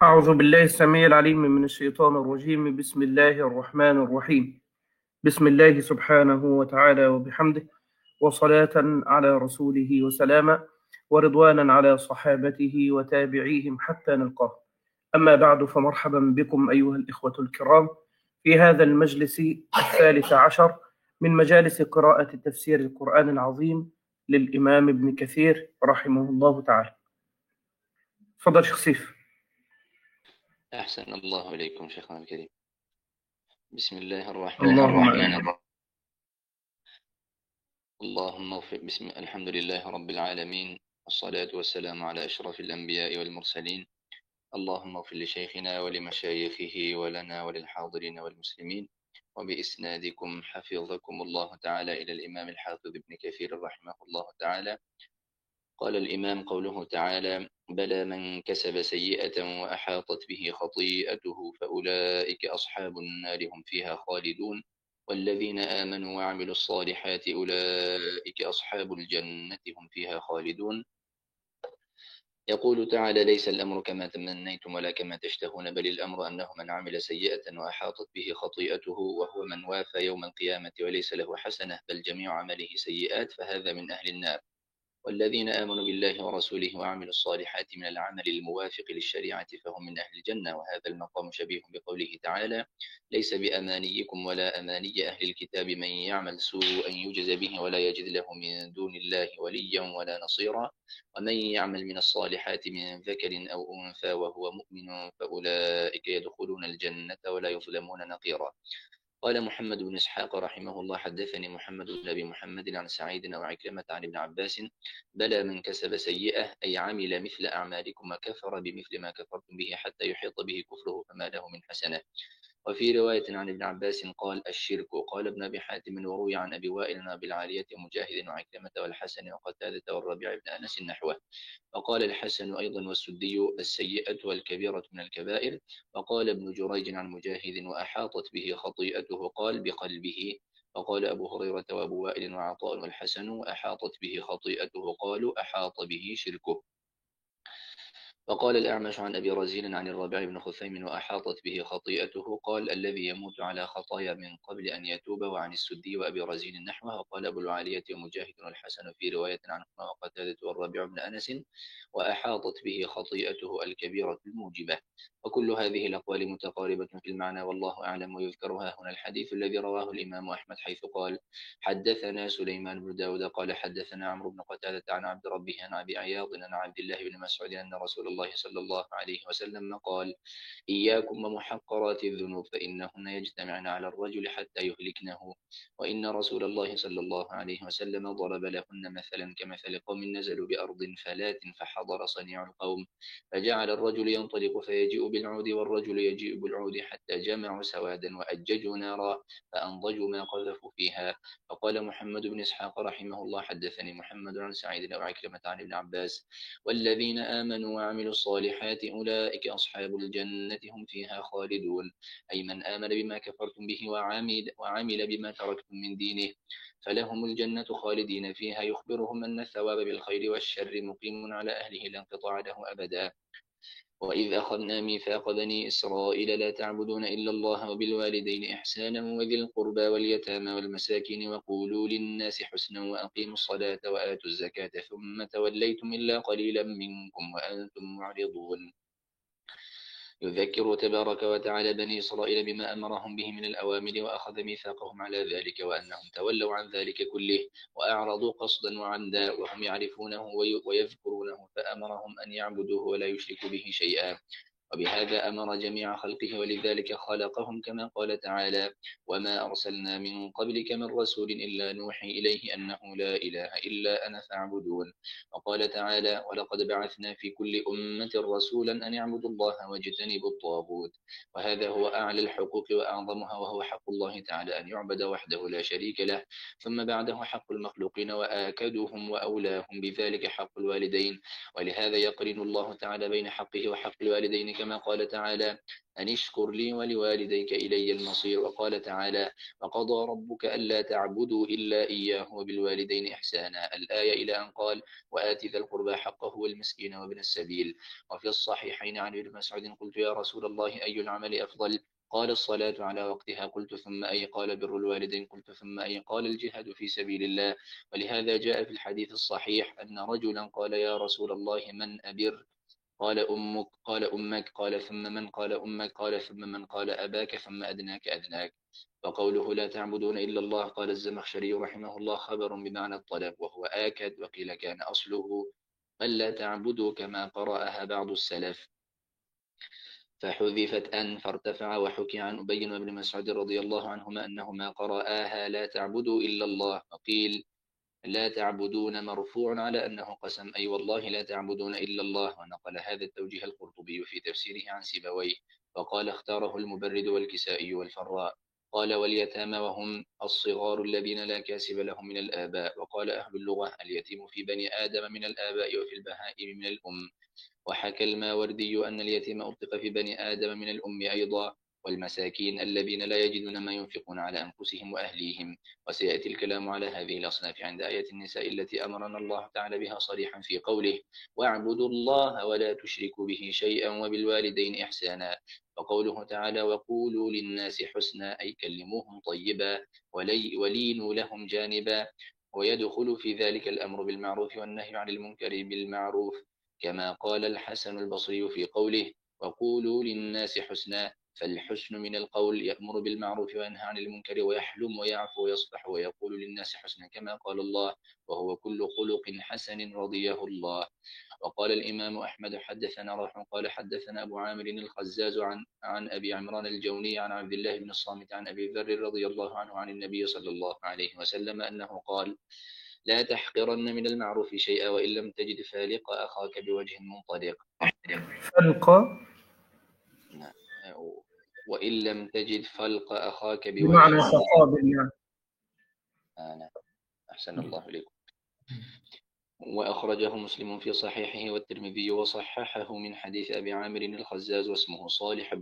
أعوذ بالله السميع العليم من الشيطان الرجيم. بسم الله الرحمن الرحيم. بسم الله سبحانه وتعالى وبحمده، وصلاة على رسوله وسلاما، ورضوانا على صحابته وتابعيهم حتى نلقاه. أما بعد، فمرحبا بكم أيها الإخوة الكرام في هذا المجلس الثالث عشر من مجالس قراءة تفسير القرآن العظيم للإمام ابن كثير رحمه الله تعالى. تفضل شيخ سيف. أحسن الله إليكم شيخنا الكريم. بسم الله الرحمن اللهم الرحيم. آمين. اللهم اغفر الحمد لله رب العالمين، والصلاة والسلام على أشرف الأنبياء والمرسلين. اللهم اغفر لشيخنا ولمشايخه ولنا وللحاضرين والمسلمين، وبإسنادكم حفظكم الله تعالى إلى الإمام الحافظ ابن كثير رحمه الله تعالى. قال الإمام قوله تعالى: بلى من كسب سيئة وأحاطت به خطيئته فأولئك أصحاب النار هم فيها خالدون، والذين آمنوا وعملوا الصالحات أولئك أصحاب الجنة هم فيها خالدون. يقول تعالى: ليس الأمر كما تمنيتم ولا كما تشتهون، بل الأمر أنه من عمل سيئة وأحاطت به خطيئته وهو من وافى يوم القيامة وليس له حسنة بل جميع عمله سيئات فهذا من أهل النار. والذين آمنوا بالله ورسوله وعملوا الصالحات من العمل الموافق للشريعة فهم من أهل الجنة. وهذا المقام شبيه بقوله تعالى: ليس بأمانيكم ولا أماني أهل الكتاب من يعمل سوءا يجز به ولا يجد له من دون الله وليا ولا نصيرا، ومن يعمل من الصالحات من ذكر أو أنثى وهو مؤمن فأولئك يدخلون الجنة ولا يظلمون نقيرا. قال محمد بن إسحاق رحمه الله: حدثني محمد بن أبي محمد عن سعيد أو عكرمة عن ابن عباس: بلى من كسب سيئة أي عمل مثل أعمالكم وكفر بمثل ما كفرتم به حتى يحيط به كفره فما له من حسنة. وفي رواية عن ابن عباس قال: الشرك. قال ابن أبي حاتم: وروي عن أبي وائل وأبي العالية ومجاهد وعكرمة والحسن وقتادة والربيع بن أنس نحوه. وقال الحسن أيضا والسدي: السيئة والكبيرة من الكبائر. وقال ابن جريج عن مجاهد: وأحاطت به خطيئته قال: بقلبه. وقال أبو هريرة وأبو وائل وعطاء والحسن: وأحاطت به خطيئته قالوا: أحاط به شركه. وقال الأعمش عن أبي رزين عن الربيع بن خثيم: وأحاطت به خطيئته قال: الذي يموت على خطايا من قبل أن يتوب. وعن السدي وأبي رزين نحوه. وقال أبو العالية ومجاهد والحسن في رواية عنهما وقتادة والربيع بن أنس: وأحاطت به خطيئته الكبيرة الموجبة. وكل هذه الأقوال متقاربة في المعنى والله أعلم. ويذكرها هنا الحديث الذي رواه الإمام أحمد حيث قال: حدثنا سليمان بن داود قال: حدثنا عمرو بن قتادة عن عبد ربه عن أبي عياض عن عبد الله بن مسعود أن رسول الله صلى الله عليه وسلم قال: إياكم ومحقرات الذنوب فإنهن يجتمعن على الرجل حتى يهلكنه. وإن رسول الله صلى الله عليه وسلم ضرب لهن مثلا كمثل قوم نزلوا بأرض فلات فحضر صنيع القوم فجعل الرجل ينطلق فيجيء بالعود والرجل يجيء بالعود حتى جمعوا سوادا وأججوا نارا فأنضجوا ما قذفوا فيها. فقال محمد بن إسحاق رحمه الله: حدثني محمد عن سعيد أو عكرمة عن ابن عباس: والذين آمنوا وعملوا الصالحات أولئك أصحاب الجنة هم فيها خالدون، أي من آمن بما كفرتم به وعمل بما تركتم من دينه فلهم الجنة خالدين فيها. يخبرهم أن الثواب بالخير والشر مقيم على أهله لا انقطاع له أبدا. وإذ أخذنا ميثاق بني إسرائيل لا تعبدون إلا الله وبالوالدين إحسانا وذي القربى واليتامى والمساكين وقولوا للناس حسنا وأقيموا الصلاة وآتوا الزكاة ثم توليتم إلا قليلا منكم وأنتم معرضون. يذكر تبارك وتعالى بني إسرائيل بما أمرهم به من الأوامر وأخذ ميثاقهم على ذلك وأنهم تولوا عن ذلك كله وأعرضوا قصدا وعمدا وهم يعرفونه ويذكرونه فأمرهم أن يعبدوه ولا يشركوا به شيئا. وبهذا أمر جميع خلقه ولذلك خلقهم كما قال تعالى: وما أرسلنا من قبلك من رسول إلا نوحي إليه أنه لا إله إلا أنا فاعبدون. وقال تعالى: ولقد بعثنا في كل أمة رسولا أن اعبدوا الله واجتنبوا الطاغوت. وهذا هو أعلى الحقوق وأعظمها، وهو حق الله تعالى أن يعبد وحده لا شريك له، ثم بعده حق المخلوقين وآكدهم وأولاهم بذلك حق الوالدين. ولهذا يقرن الله تعالى بين حقه وحق الوالدين كما قال تعالى أن اشكر لي ولوالديك إلي المصير. وقال تعالى وقضى ربك ألا تعبدوا إلا إياه وبالوالدين إحسانا الآية إلى أن قال وآت ذا القربى حقه والمسكين وابن السبيل. وفي الصحيحين عن ابن مسعود قلت يا رسول الله أي العمل أفضل؟ قال الصلاة على وقتها. قلت ثم أي؟ قال بر الوالدين. قلت ثم أي؟ قال الجهاد في سبيل الله. ولهذا جاء في الحديث الصحيح أن رجلا قال يا رسول الله من أبر؟ قال أمك. قال أمك. قال ثم من؟ قال أمك. قال ثم من؟ قال أباك ثم أدناك أدناك. وقوله لا تعبدون إلا الله قال الزمخشري رحمه الله خبر بمعنى الطلب وهو آكد. وقيل كان أصله ألا تعبدوا كما قرأها بعض السلف فحذفت أن فارتفع. وحكي عن أبي وابن مسعود رضي الله عنهما أنهما قرآها لا تعبدوا إلا الله. وقيل لا تعبدون مرفوع على أنه قسم أي والله لا تعبدون إلا الله. ونقل هذا التوجيه القرطبي في تفسيره عن سيبويه وقال اختاره المبرد والكسائي والفراء. قال واليتامى وهم الصغار الذين لا كاسب لهم من الآباء. وقال أهل اللغة اليتيم في بني آدم من الآباء وفي البهائم من الأم. وحكى الماوردي أن اليتيم أطلق في بني آدم من الأم أيضا. والمساكين الذين لا يجدون ما ينفقون على أنفسهم وأهليهم. وسيأتي الكلام على هذه الأصناف عند آية النساء التي أمرنا الله تعالى بها صريحا في قوله واعبدوا الله ولا تشركوا به شيئا وبالوالدين إحسانا. وقوله تعالى وقولوا للناس حسنا أي كلموهم طيبا ولينوا لهم جانبا. ويدخل في ذلك الأمر بالمعروف والنهي عن المنكر بالمعروف كما قال الحسن البصري في قوله وقولوا للناس حسنا. فالحسن من القول يأمر بالمعروف وينهى عن المنكر ويحلم ويعفو ويصفح ويقول للناس حسنا كما قال الله وهو كل خلق حسن رضيه الله. وقال الإمام أحمد حدثنا روح قال حدثنا أبو عامر الخزاز عن أبي عمران الجوني عن عبد الله بن الصامت عن أبي ذر رضي الله عنه عن النبي صلى الله عليه وسلم أنه قال لا تحقرن من المعروف شيئا وإن لم تجد فالق أخاك بوجه منطلق. فلقى وإن لم تجد فلق أخاك بمعنى بوجه تقابل يعني. أحسن الله إليكم. وأخرجه مسلم في صحيحه والترمذي وصححه من حديث أبي عامر الخزاز واسمه صالح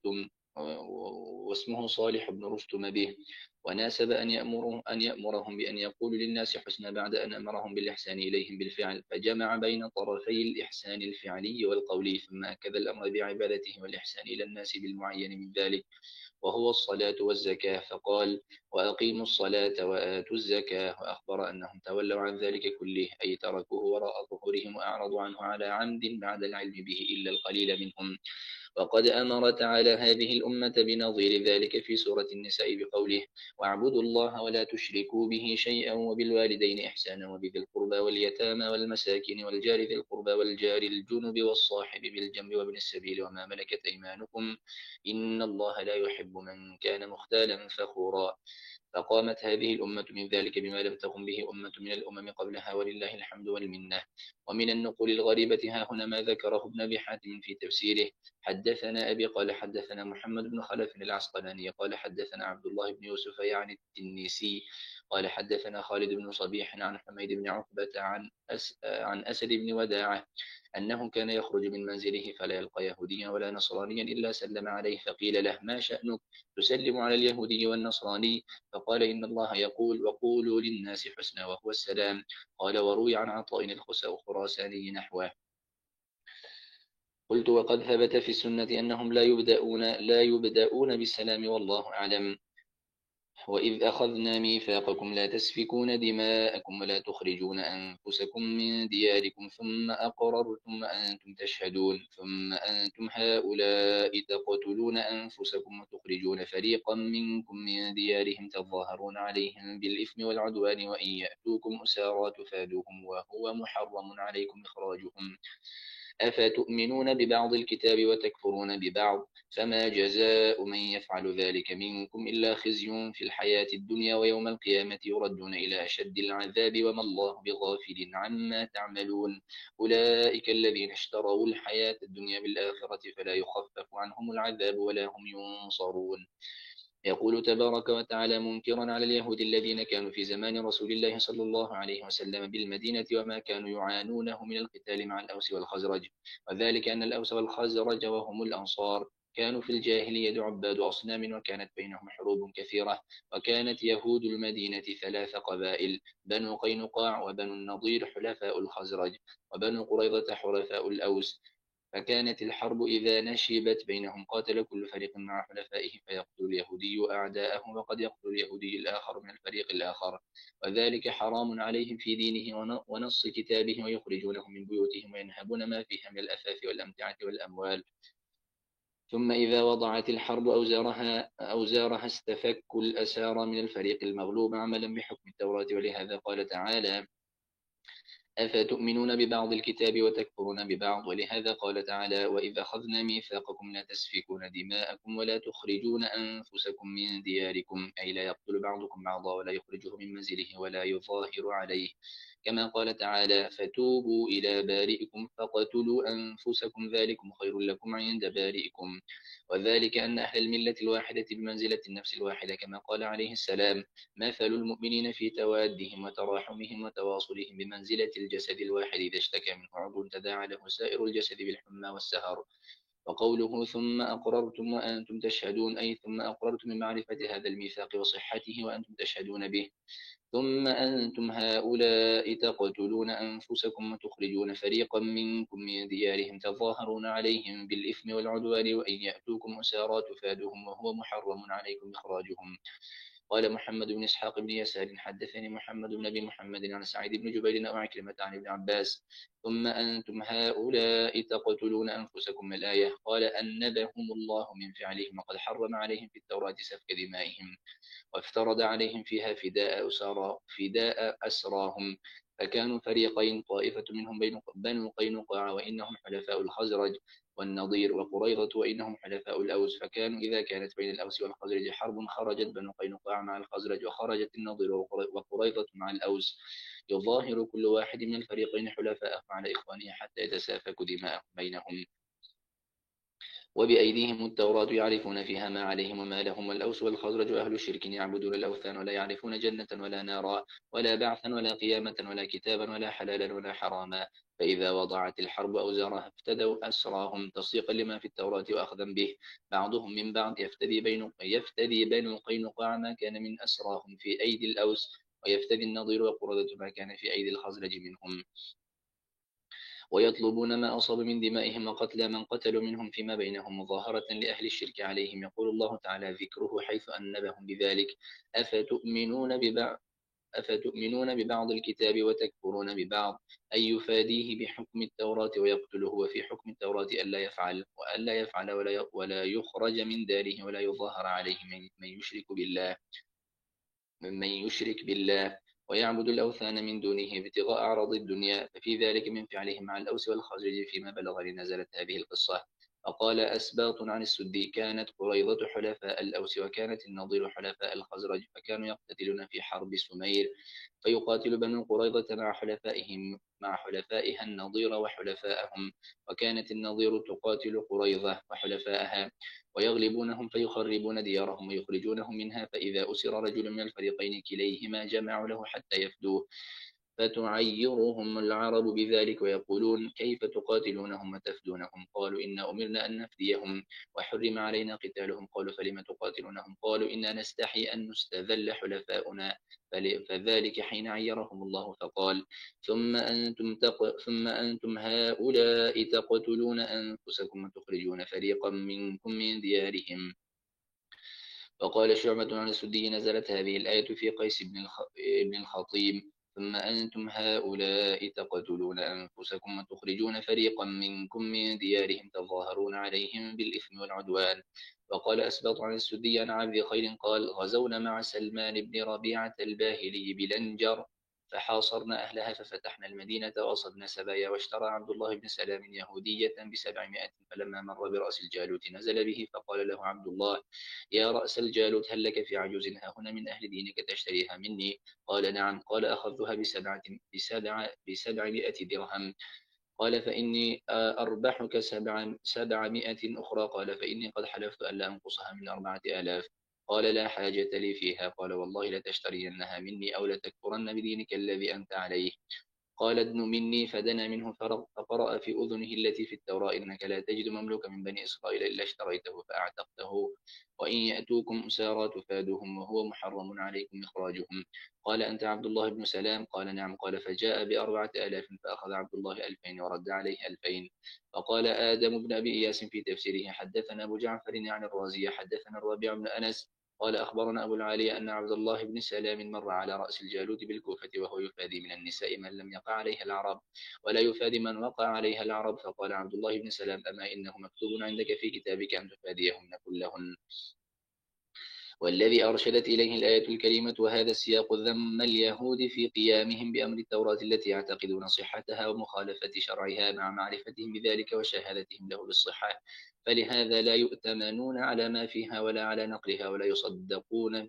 بن رستم به. وناسب أن يأمرهم بأن يقولوا للناس حسنا بعد أن أمرهم بالإحسان إليهم بالفعل فجمع بين طرفي الإحسان الفعلي والقولي ثم أكد الأمر بعبادته والإحسان إلى الناس بالمعين من ذلك وهو الصلاة والزكاة فقال وأقيموا الصلاة وآتوا الزكاة. وأخبر أنهم تولوا عن ذلك كله أي تركوه وراء ظهورهم وأعرضوا عنه على عمد بعد العلم به إلا القليل منهم. وقد أمر تعالى هذه الأمة بنظير ذلك في سورة النساء بقوله واعبدوا الله ولا تشركوا به شيئا وبالوالدين إحسانا وبذي القربى واليتامى والمساكين والجار ذي القربى والجار الجنب والصاحب بالجنب وابن السبيل وما ملكت أيمانكم إن الله لا يحب من كان مختالا فخورا. فقامت هذه الأمة من ذلك بما لم تقم به أمة من الأمم قبلها ولله الحمد والمنة. ومن النقول الغريبة ها هنا ما ذكره ابن أبي حاتم في تفسيره حدثنا أبي قال حدثنا محمد بن خلف العسقلاني قال حدثنا عبد الله بن يوسف يعني التنيسي قال حدثنا خالد بن صبيح عن حميد بن عقبة عن أسد بن وداعة أنه كان يخرج من منزله فلا يلقى يهوديا ولا نصرانيا إلا سلم عليه فقيل له ما شأنك تسلم على اليهودي والنصراني؟ فقال إن الله يقول وقولوا للناس حسنا وهو السلام. قال وروي عن عطاء الخراساني نحوه. قلت وقد ثبت في السنة أنهم لا يبدأون بالسلام والله أعلم. وإذ أخذنا ميثاقكم لا تسفكون دماءكم ولا تخرجون أنفسكم من دياركم ثم أقررتم وأنتم تشهدون ثم أنتم هؤلاء تقتلون أنفسكم وتخرجون فريقا منكم من ديارهم تظاهرون عليهم بالإثم والعدوان وإن يأتوكم أسارى تفادوهم وهو محرم عليكم إخراجهم أفتؤمنون ببعض الكتاب وتكفرون ببعض فما جزاء من يفعل ذلك منكم إلا خزي في الحياة الدنيا ويوم القيامة يردون إلى أشد العذاب وما الله بغافل عما تعملون أولئك الذين اشتروا الحياة الدنيا بالآخرة فلا يخفف عنهم العذاب ولا هم ينصرون. يقول تبارك وتعالى منكرا على اليهود الذين كانوا في زمان رسول الله صلى الله عليه وسلم بالمدينة وما كانوا يعانونه من القتال مع الأوس والخزرج، وذلك أن الأوس والخزرج وهم الأنصار كانوا في الجاهلية عباد أصنام، وكانت بينهم حروب كثيرة. وكانت يهود المدينة 3 قبائل: بنو قينقاع وبنو النضير حلفاء الخزرج، وبنو قريظة حلفاء الأوس. فكانت الحرب إذا نشبت بينهم قاتل كل فريق مع حلفائه، فيقتل اليهودي أعداءه وقد يقتل اليهودي الآخر من الفريق الآخر، وذلك حرام عليهم في دينه ونص كتابه، ويخرجونهم من بيوتهم وينهبون ما فيها من الأثاث والأمتعة والأموال. ثم إذا وضعت الحرب أوزارها استفكوا الأسارى من الفريق المغلوب عملا بحكم التوراة. ولهذا قال تعالى: أفتؤمنون ببعض الكتاب وتكفرون ببعض. ولهذا قال تعالى: وإذ أخذنا ميثاقكم لا تسفكون دماءكم ولا تخرجون أنفسكم من دياركم، أي لا يقتل بعضكم بعضا ولا يخرجه من منزله ولا يظاهر عليه. كما قال تعالى: فتوبوا إلى بارئكم فاقتلوا أنفسكم ذلكم خير لكم عند بارئكم. وذلك أن أهل الملة الواحدة بمنزلة النفس الواحدة، كما قال عليه السلام: مثل المؤمنين في توادهم وتراحمهم وتواصلهم بمنزلة الجسد الواحد إذا اشتكى منه عضو تداعى له سائر الجسد بالحمى والسهر. وقوله ثم أقررتم وأنتم تشهدون، أي ثم أقررتم من معرفة هذا الميثاق وصحته وأنتم تشهدون به. ثم أنتم هؤلاء تقتلون أنفسكم وتخرجون فريقا منكم من ديارهم تظاهرون عليهم بالإثم والعدوان، وإن يأتوكم أسارى تفادوهم وهو محرم عليكم إخراجهم. قال محمد بن إسحاق بن يسار: حدثني محمد بن أبي محمد عن سعيد بن جبير أو عكرمة عن ابن عباس: ثم أنتم هؤلاء تقتلون أنفسكم. الآية. قال: أنبهم الله من فعلهم، وقد حرم عليهم في التوراة سفك دمائهم، وافترض عليهم فيها فداء أسراهم. فكانوا فريقين: طائفة منهم بنو قينقاع وإنهم حلفاء الخزرج والنضير، وقريظة وإنهم حلفاء الأوس. فكانوا إذا كانت بين الأوس والخزرج حرب خرجت بنو قينقاع مع الخزرج، وخرجت النضير وقريظة مع الأوس، يظاهر كل واحد من الفريقين حلفاءه على إخوانه حتى يتسافك دماءهم بينهم. وبأيديهم التوراة يعرفون فيها ما عليهم وما لهم. والأوس والخزرج أهل شرك يعبدون الأوثان، ولا يعرفون جنة ولا نارا ولا بعثا ولا قيامة ولا كتابا ولا حلالا ولا حراما. فإذا وضعت الحرب أوزارها افتدوا أسراهم تصديقا لما في التوراة وأخذا به بعضهم من بعض. يفتدي بنو قينقاع ما كان من أسراهم في أيدي الأوس، ويفتدي النضير وقرظة ما كان في أيدي الخزرج منهم، ويطلبون ما أصاب من دمائهم وقتل من قتلوا منهم فيما بينهم مظاهرة لأهل الشرك عليهم. يقول الله تعالى ذكره حيث أنبهم بذلك: أفتؤمنون ببعض أفتؤمنون ببعض الكتاب وتكفرون ببعض، أي يفاديه بحكم التوراة ويقتله، وفي حكم التوراة ألا يفعل ولا يخرج من داره ولا يظاهر عليه من يشرك بالله ويعبد الأوثان من دونه ابتغاء أعراض الدنيا. ففي ذلك من فعلهم مع الأوس والخزرج فيما بلغني نزلت هذه القصة. وقال أسباط عن السدي: كانت قريظة حلفاء الأوس وكانت النضير حلفاء الخزرج، فكانوا يقتتلون في حرب سمير، فيقاتل بنو قريظة مع حلفائها النضير وحلفاءهم، وكانت النضير تقاتل قريظة وحلفائها ويغلبونهم فيخربون ديارهم ويخرجونهم منها. فإذا أسر رجل من الفريقين كليهما جمعوا له حتى يفدوه، فتعيرهم العرب بذلك ويقولون: كيف تقاتلونهم وتفدونهم؟ قالوا: إنا أمرنا أن نفديهم وحرم علينا قتالهم. قالوا: فلم تقاتلونهم؟ قالوا: إنا نستحي أن نستذل حلفاؤنا. فذلك حين عيرهم الله فقال: ثم أنتم هؤلاء تقتلون أنفسكم وتخرجون فريقا منكم من ديارهم. وقال شعبة عن السدي: نزلت هذه الآية في قيس بن الخطيب: ثم أنتم هؤلاء تقتلون أنفسكم وتخرجون فريقا منكم من ديارهم تظاهرون عليهم بالإثم والعدوان. وقال أسبط عن السدي عن عبد خير قال: غزونا مع سلمان بن ربيعة الباهلي بلنجر، فحاصرنا أهلها ففتحنا المدينة وأصبنا سبايا، واشترى عبد الله بن سلام يهودية ب700. فلما مر برأس الجالوت نزل به، فقال له عبد الله: يا رأس الجالوت، هل لك في عجوز ها هنا من أهل دينك تشتريها مني؟ قال: نعم. قال: أخذتها ب700 درهم. قال: فإني أربحك 700 أخرى. قال: فإني قد حلفت ألا أنقصها من 4000. قال لا حاجة لي فيها. قال والله لتشترينها مني أو لتكفرن بدينك الذي أنت عليه. قال ادن مني، فدنا منه فقرأ في أذنه التي في التوراة إنك لا تجد مملوكا من بني إسرائيل إلا اشتريته فأعتقته، وإن يأتوكم أسارى تفادهم وهو محرم عليكم إخراجهم. قال أنت عبد الله بن سلام؟ قال نعم. قال فجاء ب4,000 فأخذ عبد الله 2000 ورد عليه 2000. فقال آدم بن أبي إياس في تفسيره حدثنا أبو جعفر عن الرازي حدثنا الربيع بن أنس قال أخبرنا أبو العالية أن عبد الله بن سلام مر على رأس الجالوت بالكوفة وهو يفادي من النساء من لم يقع عليها العرب ولا يفادي من وقع عليها العرب. فقال عبد الله بن سلام أما إنه مكتوب عندك في كتابك أن تفاديهن كلهن. والذي أرشدت إليه الآية الكريمة وهذا السياق ذم اليهود في قيامهم بأمر التوراة التي يعتقدون صحتها ومخالفة شرعها مع معرفتهم بذلك وشهادتهم له بالصحة، فلهذا لا يؤتمنون على ما فيها ولا على نقلها ولا يصدقون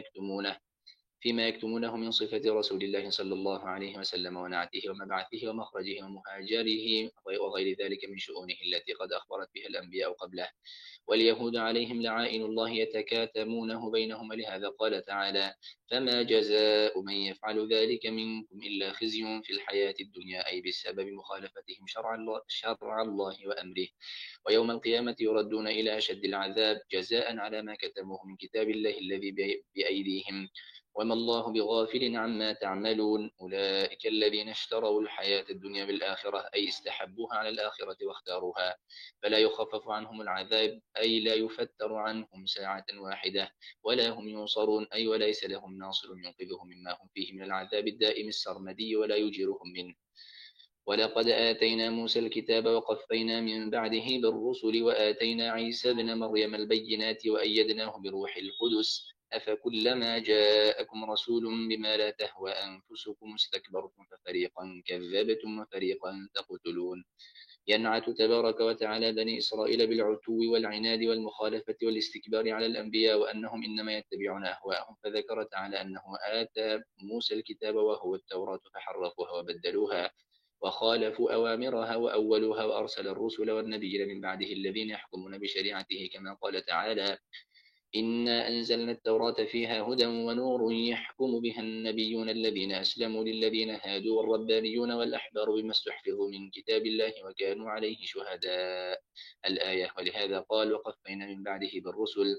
فيما يكتمونه من صفة رسول الله صلى الله عليه وسلم ونعته ومبعثه ومخرجه ومهاجره وغير ذلك من شؤونه التي قد أخبرت بها الأنبياء قبله. واليهود عليهم لعائن الله يتكاتمونه بينهم، لهذا قال تعالى فما جزاء من يفعل ذلك منكم إلا خزي في الحياة الدنيا، أي بسبب مخالفتهم شرع الله وأمره، ويوم القيامة يردون إلى أشد العذاب جزاء على ما كتموه من كتاب الله الذي بأيديهم، وما الله بغافل عما تعملون. أولئك الذين اشتروا الحياة الدنيا بالآخرة، أي استحبوها على الآخرة واختاروها، فلا يخفف عنهم العذاب، أي لا يفتر عنهم ساعة واحدة، ولا هم ينصرون، أي وليس لهم ناصر ينقذهم مما هم فيه من العذاب الدائم السرمدي ولا يجيرهم منه. ولقد آتينا موسى الكتاب وقفينا من بعده بالرسل وآتينا عيسى ابن مريم البينات وأيدناه بروح القدس، أفكلما جاءكم رسول بما لا تهوى أنفسكم استكبرتم ففريقا كذبتم وفريقا تقتلون. ينعت تبارك وتعالى بني إسرائيل بالعتو والعناد والمخالفة والاستكبار على الأنبياء وأنهم إنما يتبعون أهواءهم، فذكر تعالى أنه آتى موسى الكتاب وهو التوراة فحرفوها وبدلوها وخالفوا أوامرها وأولوها، وأرسل الرسل والنبيين من بعده الذين يحكمون بشريعته، كما قال تعالى إنا أنزلنا التوراة فيها هدى ونور يحكم بها النبيون الذين أسلموا للذين هادوا والربانيون والأحبار بما استحفظوا من كتاب الله وكانوا عليه شهداء الآية. ولهذا قال وقفينا من بعده بالرسل.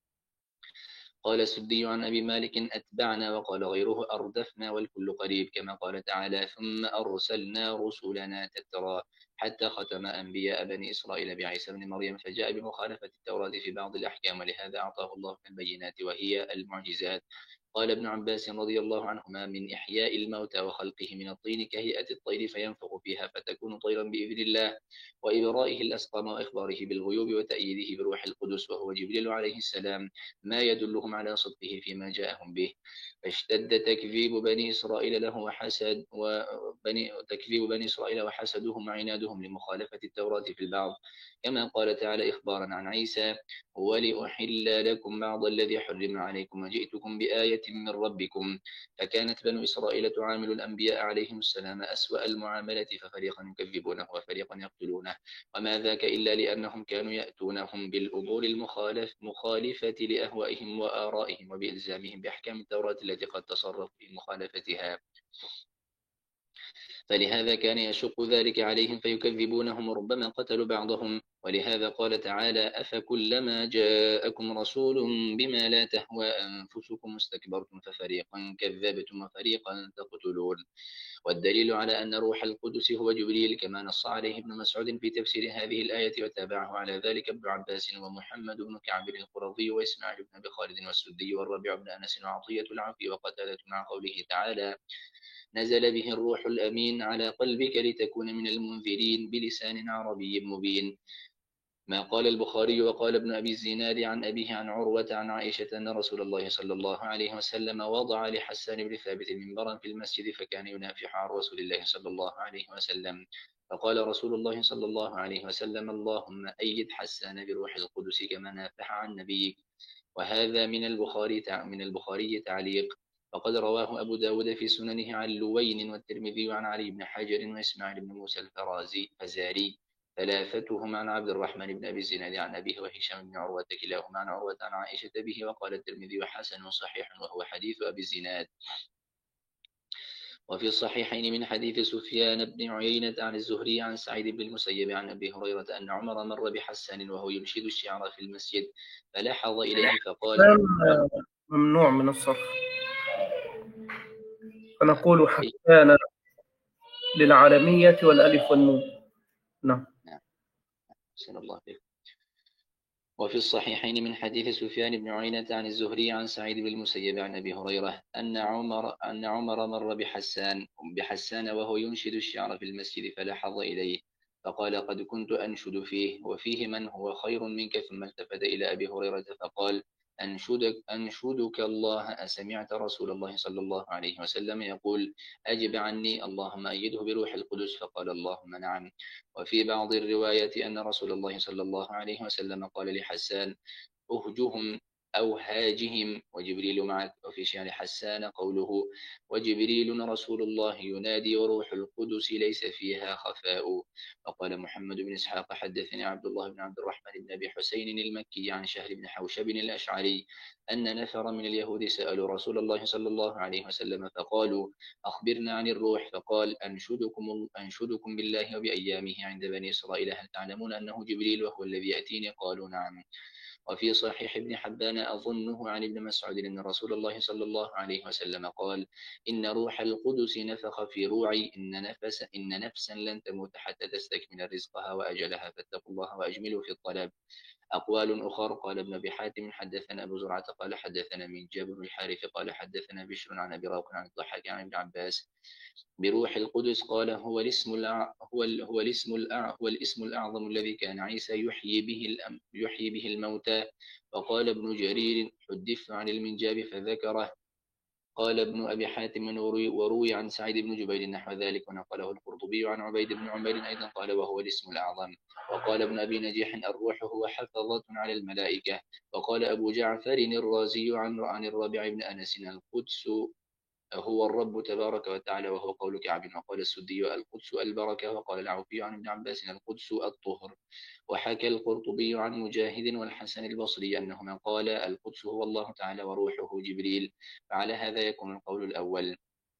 قال السدي عن أبي مالك أتبعنا، وقال غيره أردفنا والكل قريب، كما قال تعالى ثم أرسلنا رسلنا تترى حتى ختم أنبياء بني إسرائيل بعيسى بن مريم، فجاء بمخالفة التوراة في بعض الأحكام، ولهذا أعطاه الله البينات وهي المعجزات. قال ابن عباس رضي الله عنهما من إحياء الموتى وخلقه من الطين كهيئة الطير فينفخ فيها فتكون طيرا بإذن الله، وإبرائه الأسقام وإخباره بالغيوب وتأييده بروح القدس وهو جبريل عليه السلام، ما يدلهم على صدقه فيما جاءهم به. فاشتد تكذيب بني إسرائيل له تكذيب بني إسرائيل وحسدهم وعنادهم لمخالفة التوراة في البعض، كما قال تعالى إخبارا عن عيسى ولأحل لكم بعض الذي حرم عليكم وجئتكم بآية من ربكم. فكانت بنو إسرائيل تعامل الأنبياء عليهم السلام أسوأ المعاملة، ففريقا يكذبونه وفريقا يقتلونه، وما ذاك إلا لأنهم كانوا يأتونهم بالأمور المخالفة لأهوائهم وآرائهم وبإلزامهم بأحكام التوراة التي قد تصرفوا في مخالفتها، فلهذا كان يشق ذلك عليهم فيكذبونهم وربما قتلوا بعضهم. ولهذا قال تعالى أفكلما جاءكم رسول بما لا تهوى أنفسكم استكبرتم ففريقا كذبتم وفريقا تقتلون. والدليل على أن روح القدس هو جبريل كما نص عليه ابن مسعود في تفسير هذه الآية، وتابعه على ذلك ابن عباس ومحمد بن كعب القرظي وإسماعيل بن أبي خالد والسدي والربيع بن أنس وعطية العوفي وقتادة مع قوله تعالى نزل به الروح الأمين على قلبك لتكون من المنذرين بلسان عربي مبين. ما قال البخاري وقال ابن أبي الزناد عن أبيه عن عروة عن عائشة أن رسول الله صلى الله عليه وسلم وضع لحسان بن ثابت منبرا في المسجد فكان ينافح عن رسول الله صلى الله عليه وسلم، فقال رسول الله صلى الله عليه وسلم اللهم أيد حسان بروح القدس كما نافح عن نبيك. وهذا من البخاري تعليق، وقد رواه أبو داود في سننه عن لوين والترمذي عن علي بن حجر وإسماعيل بن موسى الفزاري ثلاثتهم عن عبد الرحمن بن أبي الزناد عن أبيه وهشام بن عروة كلاهما عن عروة عن عائشة به. وقال الترمذي حسن صحيح وهو حديث أبي الزناد. وفي الصحيحين من حديث سفيان بن عيينة عن الزهري عن سعيد بن المسيب عن أبي هريرة أن عمر مر بحسان وهو ينشد الشعر في المسجد فلاحظ إليه فقال الإحسان ممنوع من الصرف، فنقول حسان للعالمية والألف والنون. نعم. أحسن الله عليك. وفي الصحيحين من حديث سفيان بن عيينة عن الزهري عن سعيد بن المسيب عن أبي هريرة أن عمر مر بحسان وهو ينشد الشعر في المسجد فلاحظ إليه فقال قد كنت أنشد فيه وفيه من هو خير منك. ثم التفت إلى أبي هريرة فقال أنشدك الله أسمعت رسول الله صلى الله عليه وسلم يقول أجب عني اللهم أيده بروح القدس. فقال اللهم نعم. وفي بعض الروايات أن رسول الله صلى الله عليه وسلم قال لحسان أهجهم أو هاجهم وجبريل معك. وفي شعر حسان قوله وجبريل رسول الله ينادي وروح القدس ليس فيها خفاء. وقال محمد بن إسحاق حدثني عبد الله بن عبد الرحمن بن أبي حسين المكي عن شهر بن حوشب الأشعري أن نفر من اليهود سألوا رسول الله صلى الله عليه وسلم فقالوا أخبرنا عن الروح. فقال أنشدكم بالله وبأيامه عند بني إسرائيل هل تعلمون أنه جبريل وهو الذي يأتيني؟ قالوا نعم. وفي صحيح ابن حبان أظنه عن ابن مسعود أن رسول الله صلى الله عليه وسلم قال إن روح القدس نفخ في روعي إن نفسا لن تموت حتى تستكمل رزقها وأجلها فاتقوا الله وأجملوا في الطلب. أقوال أخر قال ابن أبي حاتم حدثنا أبو زرعة قال حدثنا من جابر الحارث قال حدثنا بشر عن أبي روح عن الضحاك عن ابن عباس بروح القدس قال هو الاسم الأعظم الذي كان عيسى يحيي به الموتى. وقال ابن جرير حدثت عن المنجاب فذكره. قال ابن أبي حاتم وروي عن سعيد بن جبير نحو ذلك ونقله القرطبي عن عبيد بن عمير أيضا قال وهو الاسم الأعظم. وقال ابن أبي نجيح الروح هو حفظة على الملائكة. وقال أبو جعفر الرازي عن الرابع بن أنس القدس هو الرب تبارك وتعالى وهو قول كعب. وقال السدي القدس البركة. وقال العوفي عن ابن عباس القدس الطهر. وحكى القرطبي عن مجاهد والحسن البصري أنهما قال القدس هو الله تعالى وروحه جبريل. فعلى هذا يكون القول الأول.